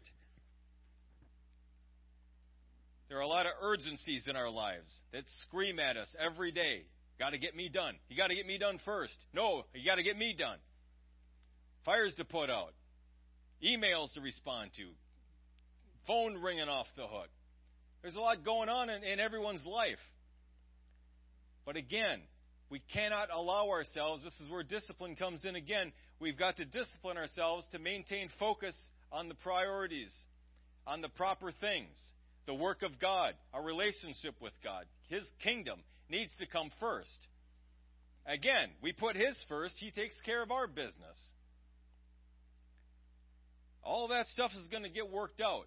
There are a lot of urgencies in our lives that scream at us every day. Got to get me done. You got to get me done first. No, you got to get me done. Fires to put out. Emails to respond to. Phone ringing off the hook. There's a lot going on in everyone's life. But again, we cannot allow ourselves, this is where discipline comes in again, we've got to discipline ourselves to maintain focus on the priorities, on the proper things. The work of God, our relationship with God, His kingdom needs to come first. Again, we put His first, He takes care of our business. All that stuff is going to get worked out.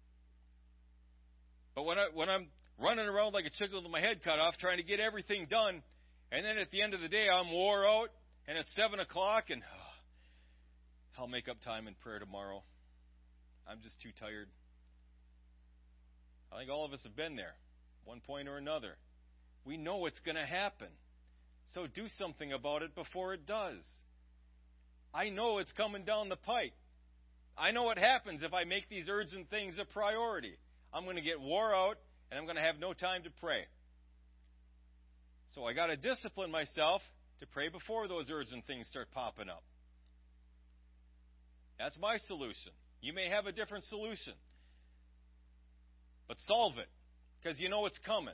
But when I'm running around like a chicken with my head cut off, trying to get everything done, and then at the end of the day I'm wore out, and it's 7 o'clock, and I'll make up time in prayer tomorrow. I'm just too tired. I think all of us have been there, one point or another. We know it's going to happen. So do something about it before it does. I know it's coming down the pike. I know what happens if I make these urgent things a priority. I'm going to get wore out, and I'm going to have no time to pray. So I got to discipline myself to pray before those urgent things start popping up. That's my solution. You may have a different solution. But solve it, because you know it's coming.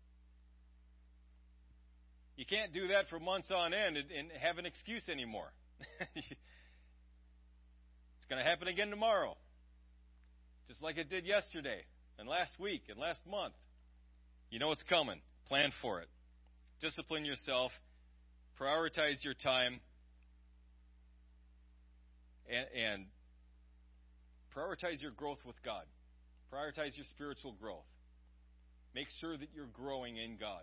You can't do that for months on end and have an excuse anymore. It's going to happen again tomorrow, just like it did yesterday and last week and last month. You know it's coming. Plan for it. Discipline yourself. Prioritize your time. And prioritize your growth with God. Prioritize your spiritual growth. Make sure that you're growing in God.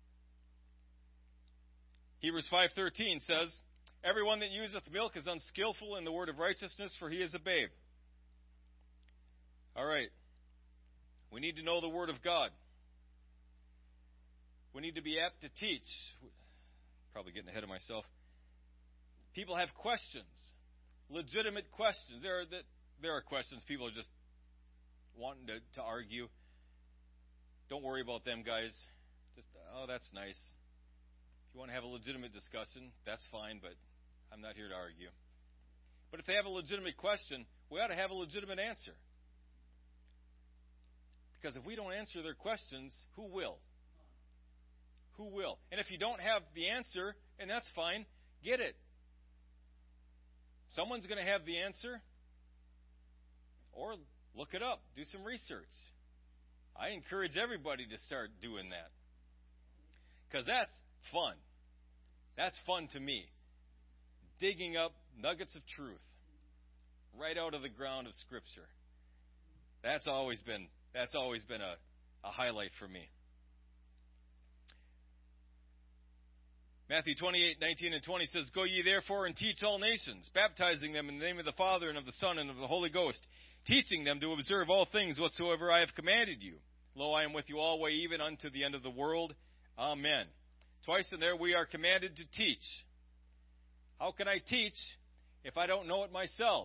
Hebrews 5:13 says, "Everyone that useth milk is unskillful in the word of righteousness, for he is a babe." All right. We need to know the Word of God. We need to be apt to teach. Probably getting ahead of myself. People have questions, legitimate questions. There are questions people are just wanting to argue. Don't worry about them, guys. Just, that's nice. If you want to have a legitimate discussion, that's fine, but I'm not here to argue. But if they have a legitimate question, we ought to have a legitimate answer. Because if we don't answer their questions, who will? Who will? And if you don't have the answer, and that's fine, get it. Someone's going to have the answer. Or look it up. Do some research. I encourage everybody to start doing that. Because that's fun. That's fun to me. Digging up nuggets of truth right out of the ground of Scripture. That's always been a highlight for me. Matthew 28:19 and 20 says, "Go ye therefore and teach all nations, baptizing them in the name of the Father and of the Son and of the Holy Ghost, teaching them to observe all things whatsoever I have commanded you. Lo, I am with you always, even unto the end of the world. Amen." Twice in there we are commanded to teach. How can I teach if I don't know it myself?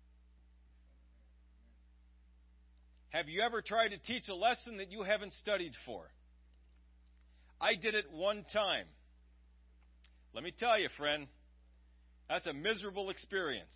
Have you ever tried to teach a lesson that you haven't studied for? I did it one time. Let me tell you, friend, that's a miserable experience.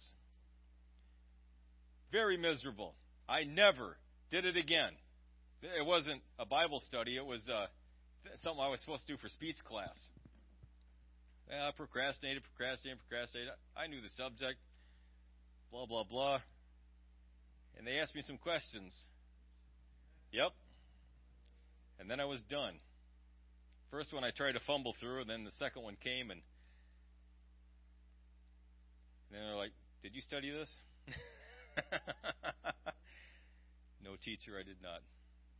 Very miserable. I never did it again. It wasn't a Bible study. It was something I was supposed to do for speech class. I procrastinated. I knew the subject. Blah, blah, blah. And they asked me some questions. Yep. And then I was done. First one I tried to fumble through, and then the second one came, and then they're like, "Did you study this?" No, teacher, I did not.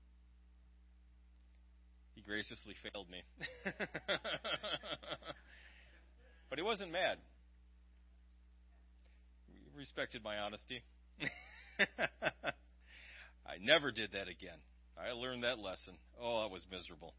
He graciously failed me. But he wasn't mad. He respected my honesty. I never did that again. I learned that lesson. Oh, that was miserable.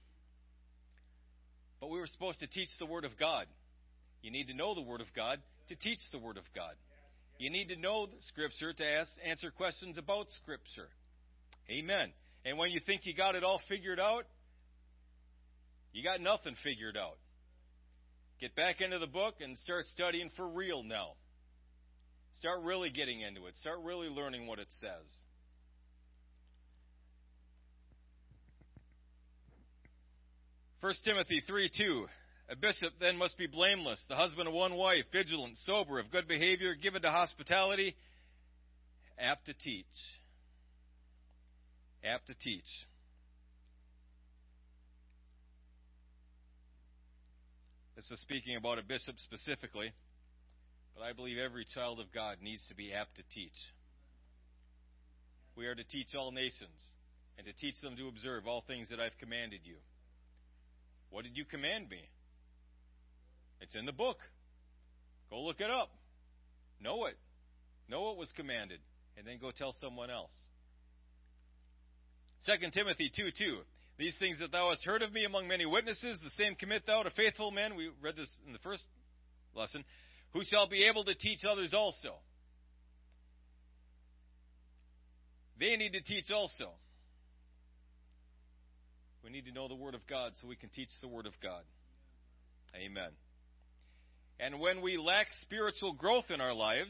But we were supposed to teach the Word of God. You need to know the Word of God to teach the Word of God. You need to know Scripture to answer questions about Scripture. Amen. And when you think you got it all figured out, you got nothing figured out. Get back into the book and start studying for real now. Start really getting into it. Start really learning what it says. First Timothy 3:2. "A bishop then must be blameless, the husband of one wife, vigilant, sober, of good behavior, given to hospitality, apt to teach." Apt to teach. This is speaking about a bishop specifically, but I believe every child of God needs to be apt to teach. we are to teach all nations, and to teach them to observe all things that I've commanded you. What did you command me? It's in the book. Go look it up. Know it. Know what was commanded, and then go tell someone else. 2 Timothy 2:2. These things that thou hast heard of me among many witnesses, the same commit thou to faithful men. We read this in the first lesson. Who shall be able to teach others also. They need to teach also. We need to know the Word of God so we can teach the Word of God. Amen. And when we lack spiritual growth in our lives,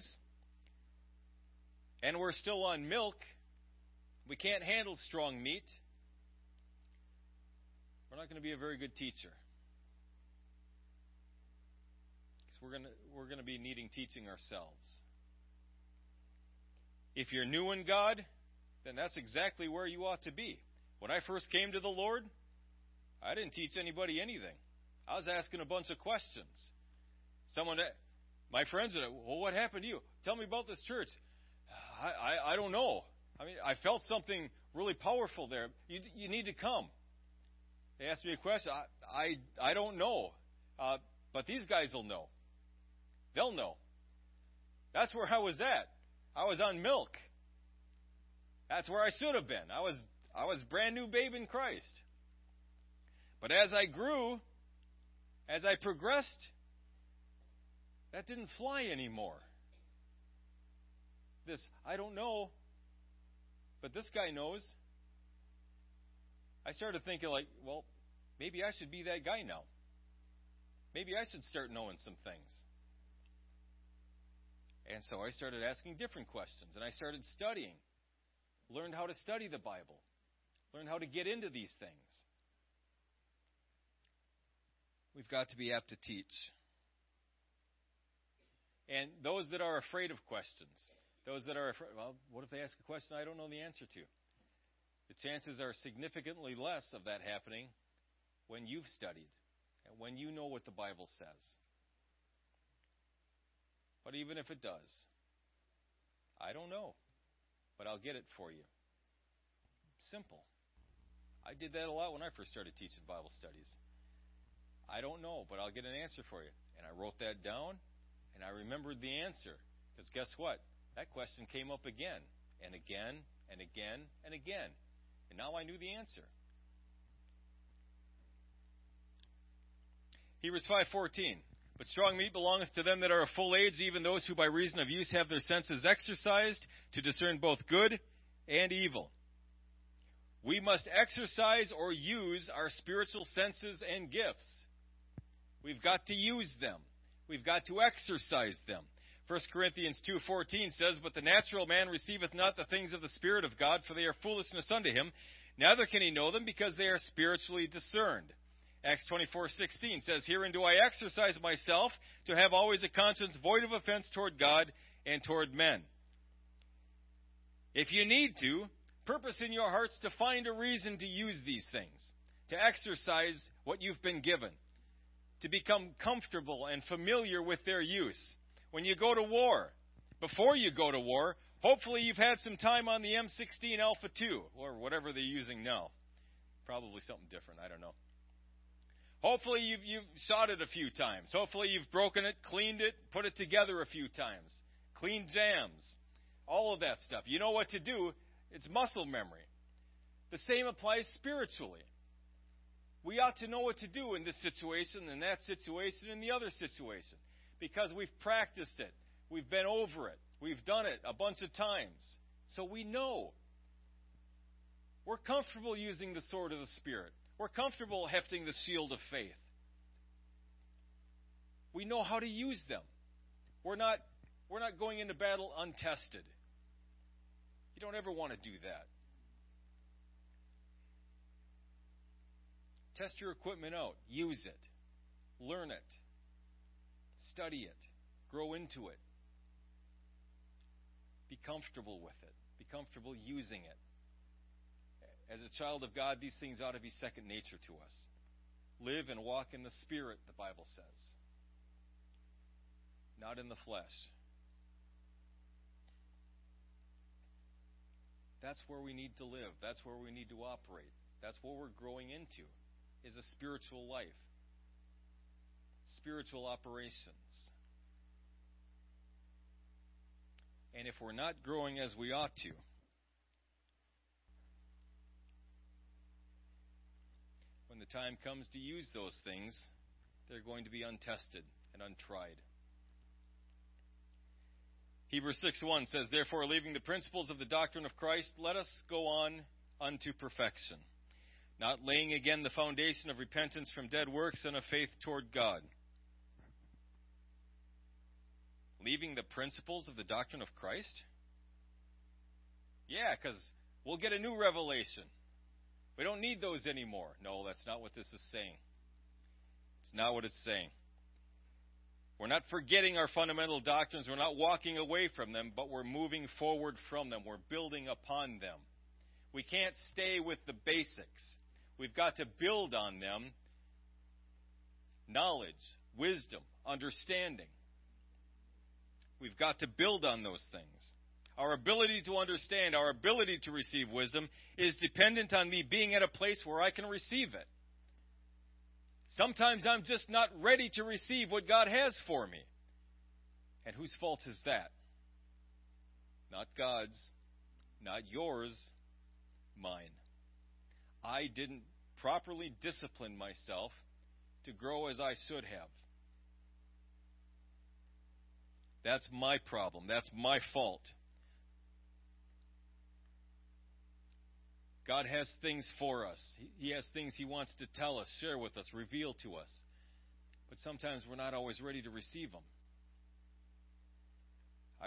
and we're still on milk, we can't handle strong meat, we're not going to be a very good teacher. Because we're going to be needing teaching ourselves. If you're new in God, then that's exactly where you ought to be. When I first came to the Lord, I didn't teach anybody anything. I was asking a bunch of questions. My friends said, well, what happened to you? Tell me about this church. I don't know. I mean, I felt something really powerful there. You need to come. They asked me a question. I don't know. But these guys will know. They'll know. That's where I was at. I was on milk. That's where I should have been. I was brand new babe in Christ. But as I grew, as I progressed, that didn't fly anymore. This, I don't know, but this guy knows. I started thinking like, well, maybe I should be that guy now. Maybe I should start knowing some things. And so I started asking different questions, and I started studying. Learned how to study the Bible. Learned how to get into these things. We've got to be apt to teach. And those that are afraid of questions, those that are afraid, well, what if they ask a question I don't know the answer to? The chances are significantly less of that happening when you've studied and when you know what the Bible says. But even if it does, I don't know, but I'll get it for you. Simple. I did that a lot when I first started teaching Bible studies. I don't know, but I'll get an answer for you. And I wrote that down, and I remembered the answer. Because guess what? That question came up again, and again, and again, and again. And now I knew the answer. Hebrews 5:14. But strong meat belongeth to them that are of full age, even those who by reason of use have their senses exercised to discern both good and evil. We must exercise or use our spiritual senses and gifts. We've got to use them. We've got to exercise them. 1 Corinthians 2:14 says, But the natural man receiveth not the things of the Spirit of God, for they are foolishness unto him. Neither can he know them, because they are spiritually discerned. Acts 24:16 says, Herein do I exercise myself to have always a conscience void of offense toward God and toward men. If you need to, purpose in your hearts to find a reason to use these things, to exercise what you've been given, to become comfortable and familiar with their use. When you go to war, before you go to war, hopefully you've had some time on the M16 Alpha 2, or whatever they're using now. Probably something different, I don't know. Hopefully you've shot it a few times. Hopefully you've broken it, cleaned it, put it together a few times. Cleaned jams. All of that stuff. You know what to do. It's muscle memory. The same applies spiritually. We ought to know what to do in this situation, in that situation, in the other situation. Because we've practiced it. We've been over it. We've done it a bunch of times. So we know. We're comfortable using the sword of the Spirit. We're comfortable hefting the shield of faith. We know how to use them. We're not going into battle untested. You don't ever want to do that. Test your equipment out. Use it. Learn it. Study it. Grow into it. Be comfortable with it. Be comfortable using it. As a child of God, these things ought to be second nature to us. Live and walk in the Spirit, the Bible says. Not in the flesh. That's where we need to live. That's where we need to operate. That's what we're growing into, is a spiritual life, spiritual operations. And if we're not growing as we ought to, when the time comes to use those things, they're going to be untested and untried. Hebrews 6:1 says, "Therefore, leaving the principles of the doctrine of Christ, let us go on unto perfection, not laying again the foundation of repentance from dead works and of faith toward God." Leaving the principles of the doctrine of Christ? Yeah, because we'll get a new revelation. We don't need those anymore. No, that's not what this is saying. It's not what it's saying. We're not forgetting our fundamental doctrines. We're not walking away from them, but we're moving forward from them. We're building upon them. We can't stay with the basics. We've got to build on them. Knowledge, wisdom, understanding. We've got to build on those things. Our ability to understand, our ability to receive wisdom is dependent on me being at a place where I can receive it. Sometimes I'm just not ready to receive what God has for me. And whose fault is that? Not God's, not yours, mine. I didn't properly discipline myself to grow as I should have. That's my problem. That's my fault. God has things for us. He has things He wants to tell us, share with us, reveal to us. But sometimes we're not always ready to receive them. I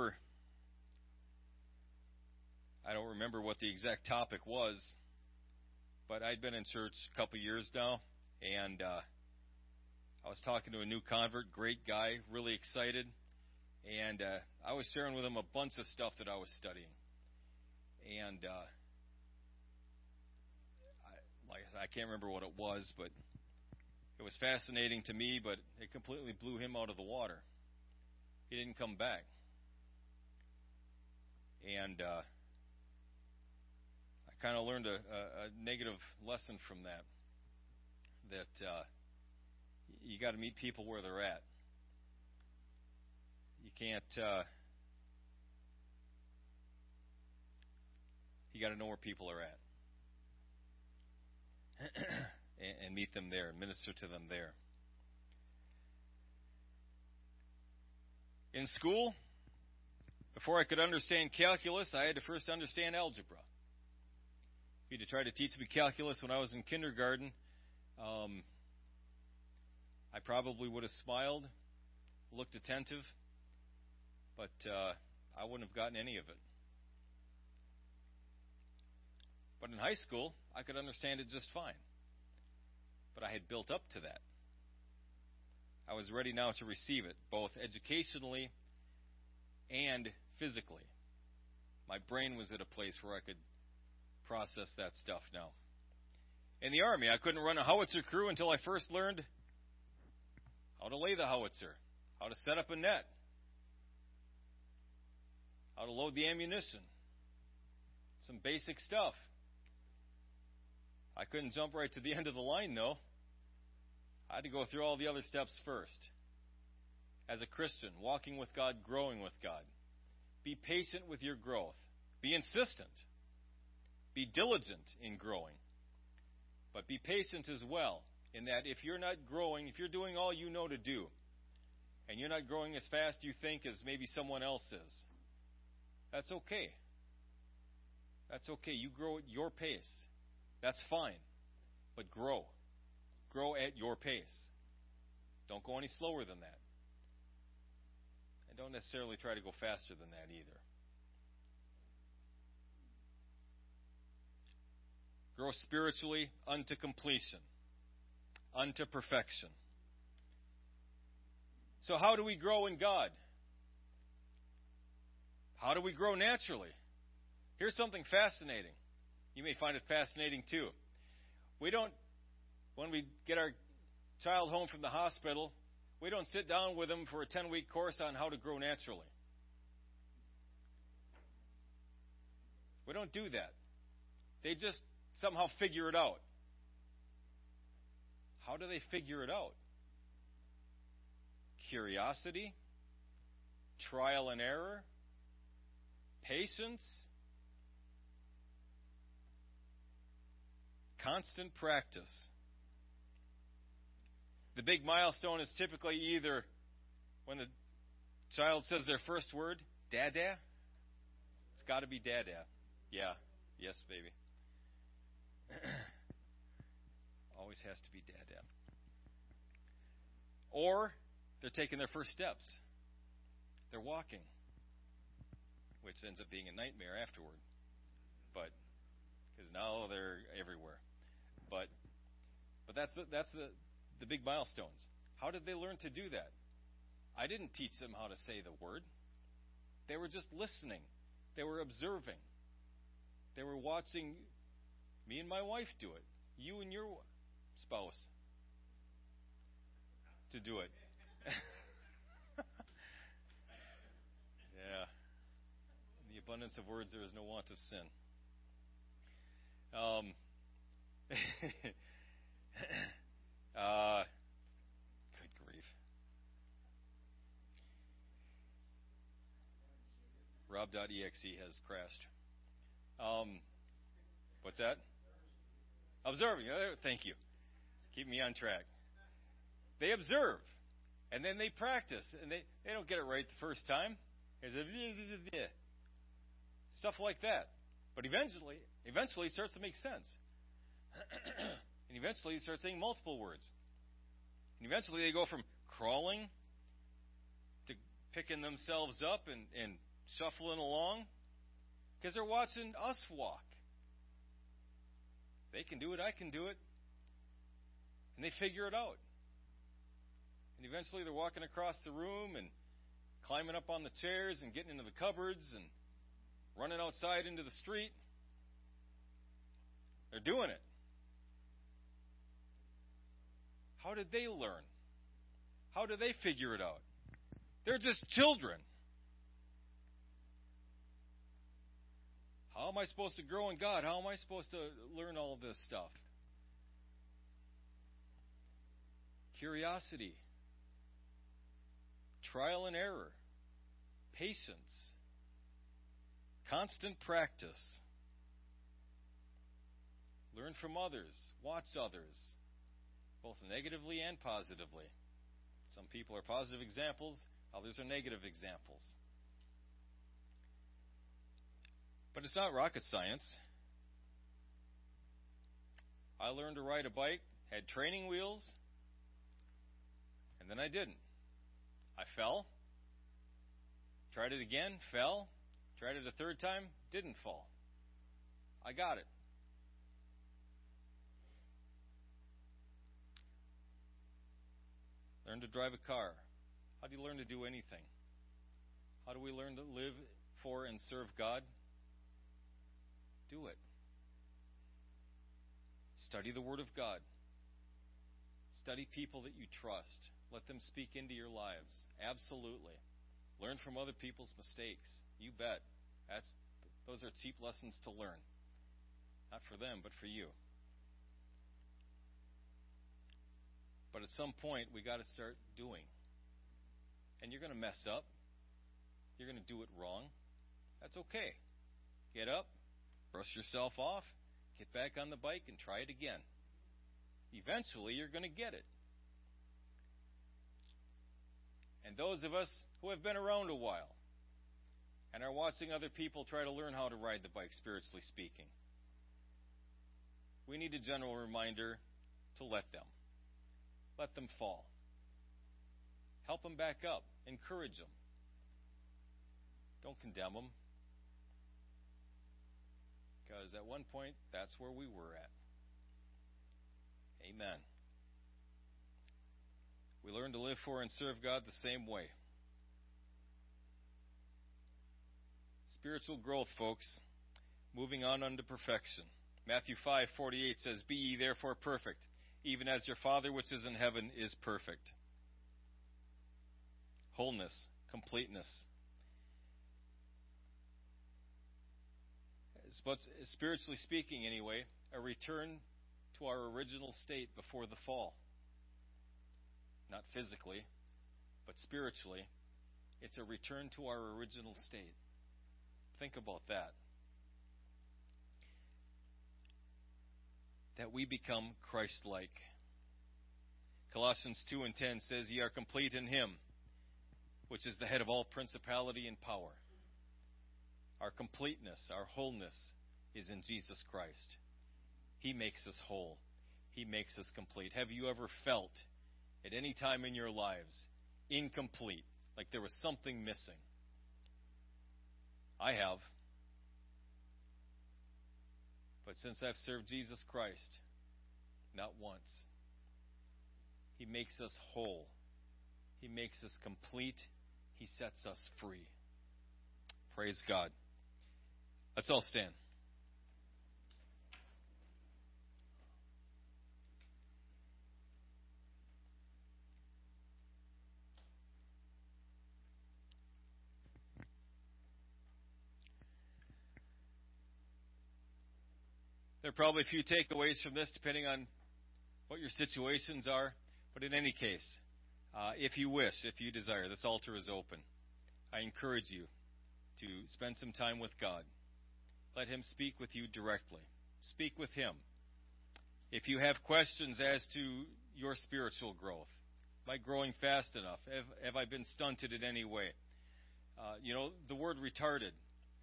don't remember what the exact topic was, but I'd been in church a couple years now, and I was talking to a new convert, great guy, really excited, and I was sharing with him a bunch of stuff that I was studying. And I can't remember what it was, but it was fascinating to me, but it completely blew him out of the water. He didn't come back. And I kind of learned a negative lesson from that you got to meet people where they're at. You can't, you got to know where people are at. and meet them there, and minister to them there. In school, before I could understand calculus, I had to first understand algebra. If you'd tried to teach me calculus when I was in kindergarten, I probably would have smiled, looked attentive, but I wouldn't have gotten any of it. But in high school, I could understand it just fine. But I had built up to that. I was ready now to receive it, both educationally and physically. My brain was at a place where I could process that stuff now. In the Army, I couldn't run a howitzer crew until I first learned how to lay the howitzer, how to set up a net, how to load the ammunition, some basic stuff. I couldn't jump right to the end of the line, though. I had to go through all the other steps first. As a Christian, walking with God, growing with God. Be patient with your growth. Be insistent. Be diligent in growing. But be patient as well, in that if you're not growing, if you're doing all you know to do, and you're not growing as fast you think as maybe someone else is, that's okay. That's okay. You grow at your pace. That's fine. But grow. Grow at your pace. Don't go any slower than that. And don't necessarily try to go faster than that either. Grow spiritually unto completion, unto perfection. So how do we grow in God? How do we grow naturally? Here's something fascinating. You may find it fascinating too. When we get our child home from the hospital, we don't sit down with them for a 10-week course on how to grow naturally. We don't do that. They just somehow figure it out. How do they figure it out? Curiosity, trial and error, patience, constant practice. The big milestone is typically either when the child says their first word, Dada. It's got to be Dada. Yeah. Yes, baby. Always has to be Dada. Or they're taking their first steps. They're walking, which ends up being a nightmare afterward. But because now they're everywhere. But that's the big milestones. How did they learn to do that? I didn't teach them how to say the word. They were just listening. They were observing. They were watching me and my wife do it. You and your spouse to do it. Yeah. In the abundance of words, there is no want of sin. Good grief. Rob.exe has crashed. What's that? Observing. Thank you. Keep me on track. They observe, and then they practice, and they don't get it right the first time. There's stuff like that. But eventually it starts to make sense. And eventually you start saying multiple words. And eventually they go from crawling to picking themselves up and shuffling along because they're watching us walk. They can do it, I can do it. And they figure it out. And eventually they're walking across the room and climbing up on the chairs and getting into the cupboards and running outside into the street. They're doing it. How did they learn? How do they figure it out? They're just children. How am I supposed to grow in God? How am I supposed to learn all of this stuff? Curiosity, trial and error, patience, constant practice. Learn from others, watch others, both negatively and positively. Some people are positive examples, others are negative examples. But it's not rocket science. I learned to ride a bike, had training wheels, and then I didn't. I fell, tried it again, fell, tried it a third time, didn't fall. I got it. Learn to drive a car. How do you learn to do anything? How do we learn to live for and serve God? Do it. Study the Word of God. Study people that you trust. Let them speak into your lives. Absolutely. Learn from other people's mistakes. You bet. Those are cheap lessons to learn. Not for them, but for you. But at some point, we got to start doing. And you're going to mess up. You're going to do it wrong. That's okay. Get up, brush yourself off, get back on the bike, and try it again. Eventually, you're going to get it. And those of us who have been around a while and are watching other people try to learn how to ride the bike, spiritually speaking, we need a general reminder to let them. Let them fall. Help them back up. Encourage them. Don't condemn them. Because at one point, that's where we were at. Amen. We learn to live for and serve God the same way. Spiritual growth, folks. Moving on unto perfection. Matthew 5:48 says, "Be ye therefore perfect, even as your Father which is in heaven is perfect." Wholeness, completeness. but spiritually speaking anyway, a return to our original state before the fall. Not physically, but spiritually. It's a return to our original state. Think about that. That we become Christ-like. Colossians 2:10 says, "Ye are complete in Him, which is the head of all principality and power." Our completeness, our wholeness is in Jesus Christ. He makes us whole. He makes us complete. Have you ever felt at any time in your lives incomplete, like there was something missing? I have. But since I've served Jesus Christ, not once. He makes us whole. He makes us complete. He sets us free. Praise God. Let's all stand. There are probably a few takeaways from this, depending on what your situations are. But in any case, if you wish, if you desire, this altar is open. I encourage you to spend some time with God. Let Him speak with you directly. Speak with Him. If you have questions as to your spiritual growth, am I growing fast enough? Have I been stunted in any way? The word retarded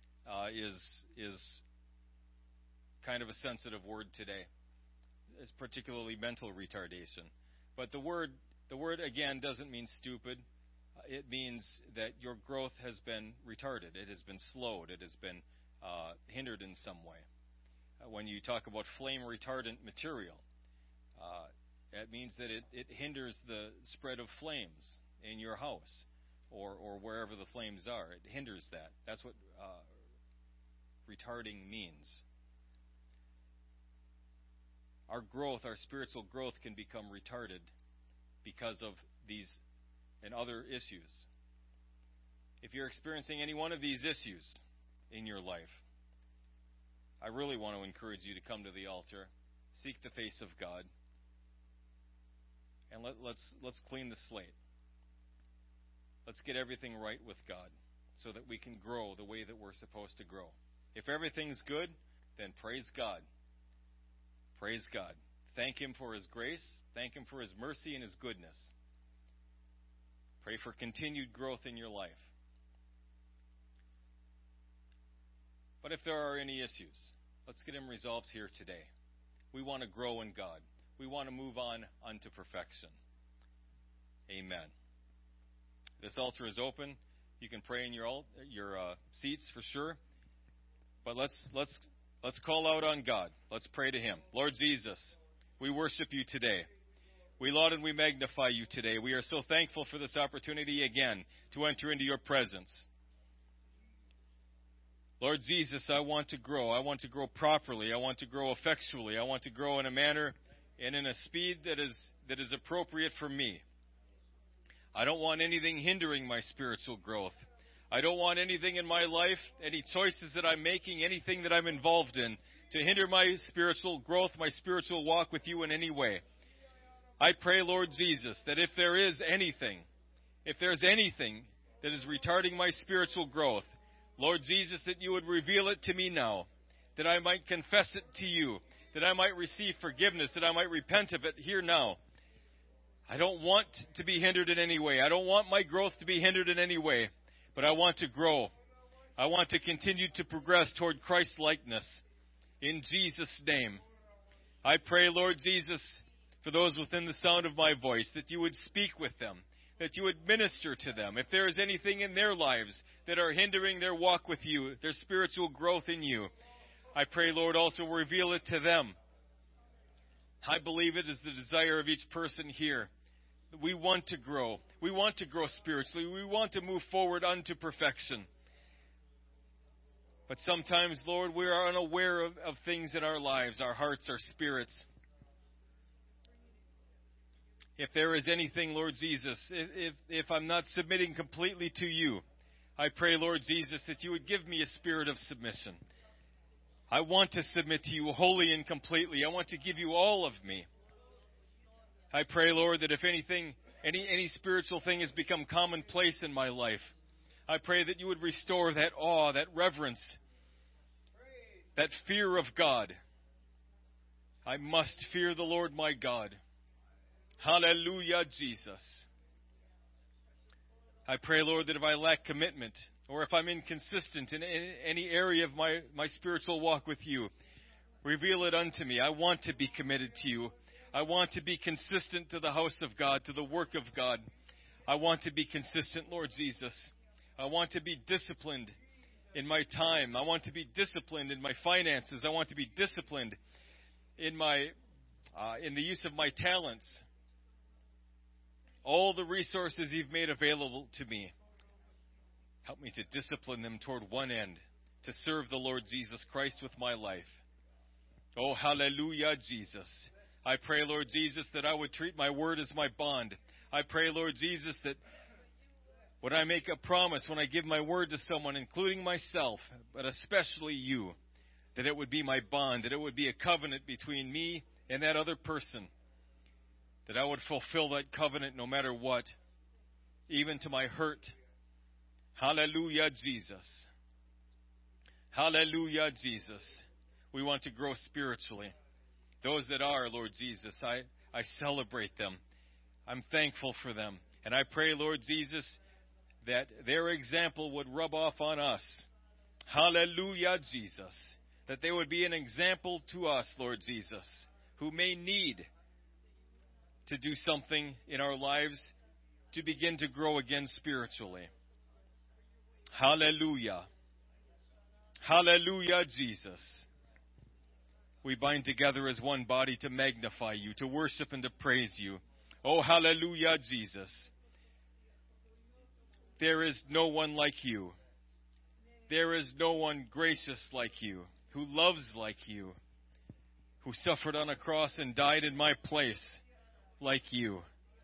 is kind of a sensitive word today. It's particularly mental retardation. But the word again doesn't mean stupid. It means that your growth has been retarded. It has been slowed. It has been hindered in some way. When you talk about flame retardant material, that means that it hinders the spread of flames in your house or wherever the flames are. It hinders that. That's what retarding means. Our growth, our spiritual growth, can become retarded because of these and other issues. If you're experiencing any one of these issues in your life, I really want to encourage you to come to the altar, seek the face of God, and let's clean the slate. Let's get everything right with God so that we can grow the way that we're supposed to grow. If everything's good, then praise God. Praise God. Thank Him for His grace. Thank Him for His mercy and His goodness. Pray for continued growth in your life. But if there are any issues, let's get them resolved here today. We want to grow in God. We want to move on unto perfection. Amen. This altar is open. You can pray in your seats for sure. But let's call out on God. Let's pray to Him. Lord Jesus, we worship You today. We laud and we magnify You today. We are so thankful for this opportunity again to enter into Your presence. Lord Jesus, I want to grow. I want to grow properly. I want to grow effectually. I want to grow in a manner and in a speed that is appropriate for me. I don't want anything hindering my spiritual growth. I don't want anything in my life, any choices that I'm making, anything that I'm involved in, to hinder my spiritual growth, my spiritual walk with You in any way. I pray, Lord Jesus, that if there's anything that is retarding my spiritual growth, Lord Jesus, that You would reveal it to me now, that I might confess it to You, that I might receive forgiveness, that I might repent of it here now. I don't want to be hindered in any way. I don't want my growth to be hindered in any way. But I want to grow. I want to continue to progress toward Christ-likeness. In Jesus' name. I pray, Lord Jesus, for those within the sound of my voice, that You would speak with them, that You would minister to them. If there is anything in their lives that are hindering their walk with You, their spiritual growth in You, I pray, Lord, also reveal it to them. I believe it is the desire of each person here. We want to grow. We want to grow spiritually. We want to move forward unto perfection. But sometimes, Lord, we are unaware of things in our lives, our hearts, our spirits. If there is anything, Lord Jesus, if I'm not submitting completely to You, I pray, Lord Jesus, that You would give me a spirit of submission. I want to submit to you wholly and completely. I want to give you all of me. I pray, Lord, that if anything, any spiritual thing has become commonplace in my life, I pray that you would restore that awe, that reverence, that fear of God. I must fear the Lord my God. Hallelujah, Jesus. I pray, Lord, that if I lack commitment, or if I'm inconsistent in any area of my spiritual walk with you, reveal it unto me. I want to be committed to you. I want to be consistent to the house of God, to the work of God. I want to be consistent, Lord Jesus. I want to be disciplined in my time. I want to be disciplined in my finances. I want to be disciplined in the use of my talents. All the resources you've made available to me, help me to discipline them toward one end, to serve the Lord Jesus Christ with my life. Oh, hallelujah, Jesus. I pray, Lord Jesus, that I would treat my word as my bond. I pray, Lord Jesus, that when I make a promise, when I give my word to someone, including myself, but especially you, that it would be my bond, that it would be a covenant between me and that other person, that I would fulfill that covenant no matter what, even to my hurt. Hallelujah, Jesus. Hallelujah, Jesus. We want to grow spiritually. Those that are, Lord Jesus, I celebrate them. I'm thankful for them. And I pray, Lord Jesus, that their example would rub off on us. Hallelujah, Jesus. That they would be an example to us, Lord Jesus, who may need to do something in our lives to begin to grow again spiritually. Hallelujah. Hallelujah, Jesus. We bind together as one body to magnify you, to worship and to praise you. Oh, hallelujah, Jesus. There is no one like you. There is no one gracious like you, who loves like you, who suffered on a cross and died in my place like you.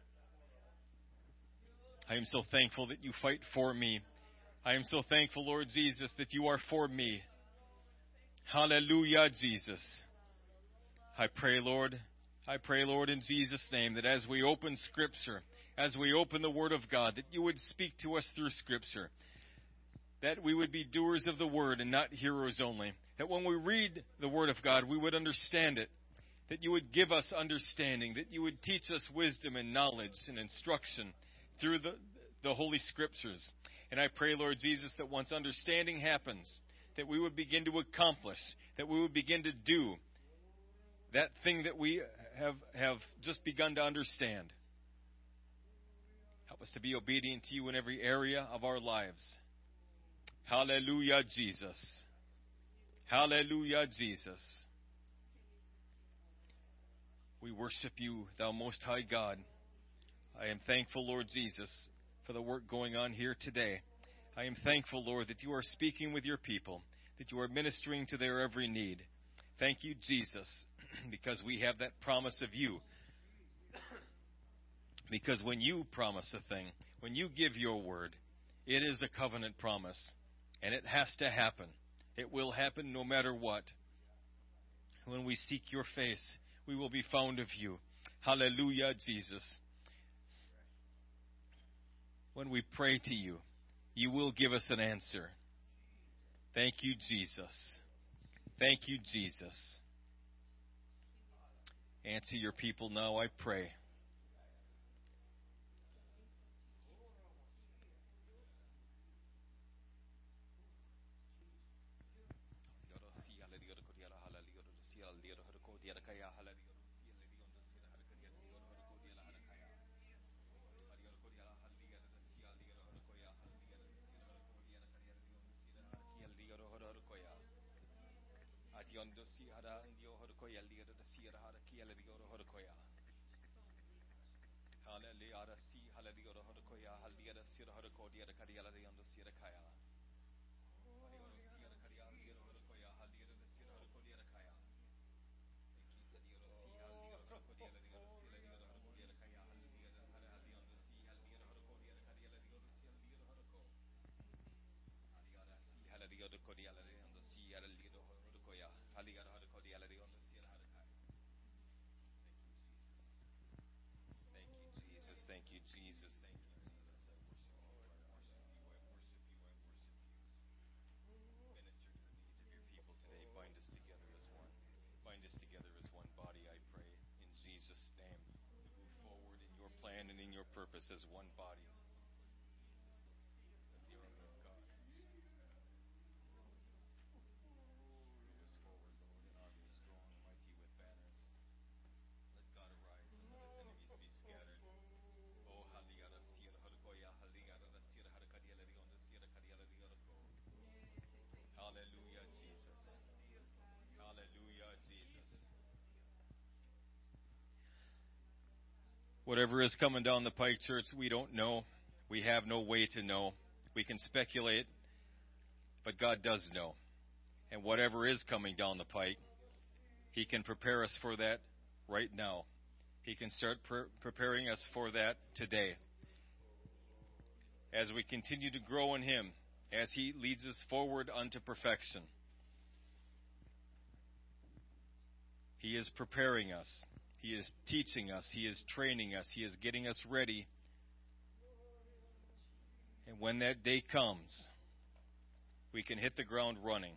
I am so thankful that you fight for me. I am so thankful, Lord Jesus, that you are for me. Hallelujah, Jesus. I pray, Lord, in Jesus' name, that as we open Scripture, as we open the Word of God, that you would speak to us through Scripture, that we would be doers of the Word and not hearers only, that when we read the Word of God, we would understand it, that you would give us understanding, that you would teach us wisdom and knowledge and instruction through the Holy Scriptures. And I pray, Lord Jesus, that once understanding happens, that we would begin to accomplish, that we would begin to do that thing that we have just begun to understand. Help us to be obedient to you in every area of our lives. Hallelujah, Jesus. Hallelujah, Jesus. We worship you, thou most high God. I am thankful, Lord Jesus, for the work going on here today. I am thankful, Lord, that you are speaking with your people, that you are ministering to their every need. Thank you, Jesus, because we have that promise of you. Because when you promise a thing, when you give your word, it is a covenant promise, and it has to happen. It will happen no matter what. When we seek your face, we will be found of you. Hallelujah, Jesus. When we pray to you, you will give us an answer. Thank you, Jesus. Thank you, Jesus. Answer your people now, I pray. Jesus. Thank you, Jesus. I worship you. I worship you. I worship you. Minister to the needs of your people today. Bind us together as one. Bind us together as one body, I pray, in Jesus' name. We move forward in your plan and in your purpose as one body. Let the army of God move us forward, Lord, an army strong, mighty with banners. Let God arise and let his enemies be scattered. Oh, Hallelujah, Jesus. Hallelujah, Jesus. Whatever is coming down the pike, church, we don't know. We have no way to know. We can speculate, but God does know. And whatever is coming down the pike, He can prepare us for that right now. He can start preparing us for that today. As we continue to grow in Him, as He leads us forward unto perfection, He is preparing us. He is teaching us. He is training us. He is getting us ready. And when that day comes, we can hit the ground running.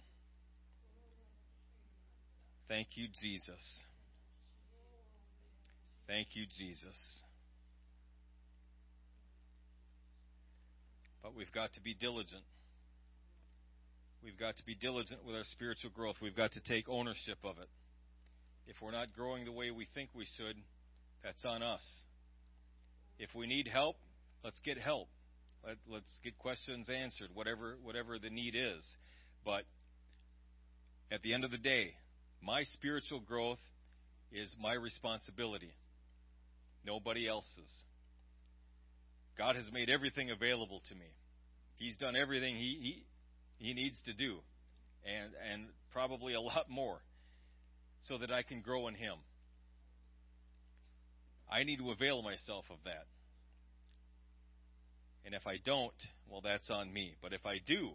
Thank you, Jesus. Thank you, Jesus. But we've got to be diligent. We've got to be diligent with our spiritual growth. We've got to take ownership of it. If we're not growing the way we think we should, that's on us. If we need help, let's get help. Let's get questions answered, whatever the need is. But at the end of the day, my spiritual growth is my responsibility. Nobody else's. God has made everything available to me. He's done everything He needs to do, and probably a lot more, so that I can grow in Him. I need to avail myself of that. And if I don't, well, that's on me. But if I do,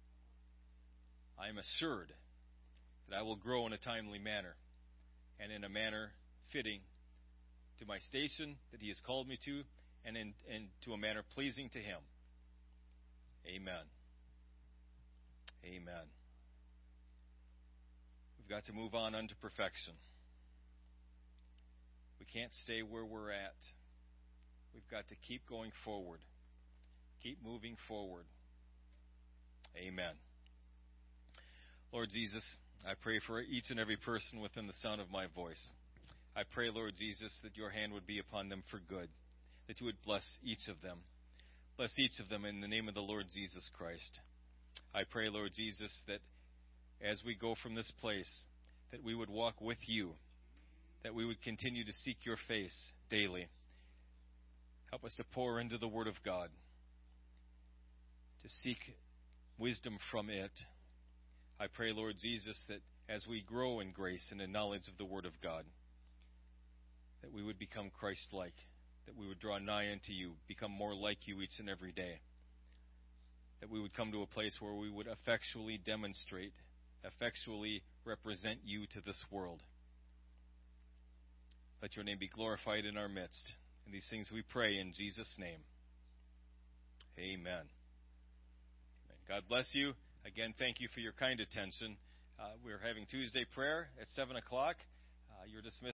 I am assured that I will grow in a timely manner, and in a manner fitting to my station that He has called me to, and to a manner pleasing to Him. Amen. Amen. We've got to move on unto perfection. We can't stay where we're at. We've got to keep going forward. Keep moving forward. Amen. Lord Jesus, I pray for each and every person within the sound of my voice. I pray, Lord Jesus, that your hand would be upon them for good, that you would bless each of them. Bless each of them in the name of the Lord Jesus Christ. I pray, Lord Jesus, that as we go from this place, that we would walk with you, that we would continue to seek your face daily. Help us to pour into the Word of God, to seek wisdom from it. I pray, Lord Jesus, that as we grow in grace and in knowledge of the Word of God, that we would become Christ-like, that we would draw nigh unto you, become more like you each and every day, that we would come to a place where we would effectually demonstrate, effectually represent you to this world. Let your name be glorified in our midst. And these things we pray in Jesus' name. Amen. God bless you. Again, thank you for your kind attention. We're having Tuesday prayer at 7 o'clock. You're dismissed.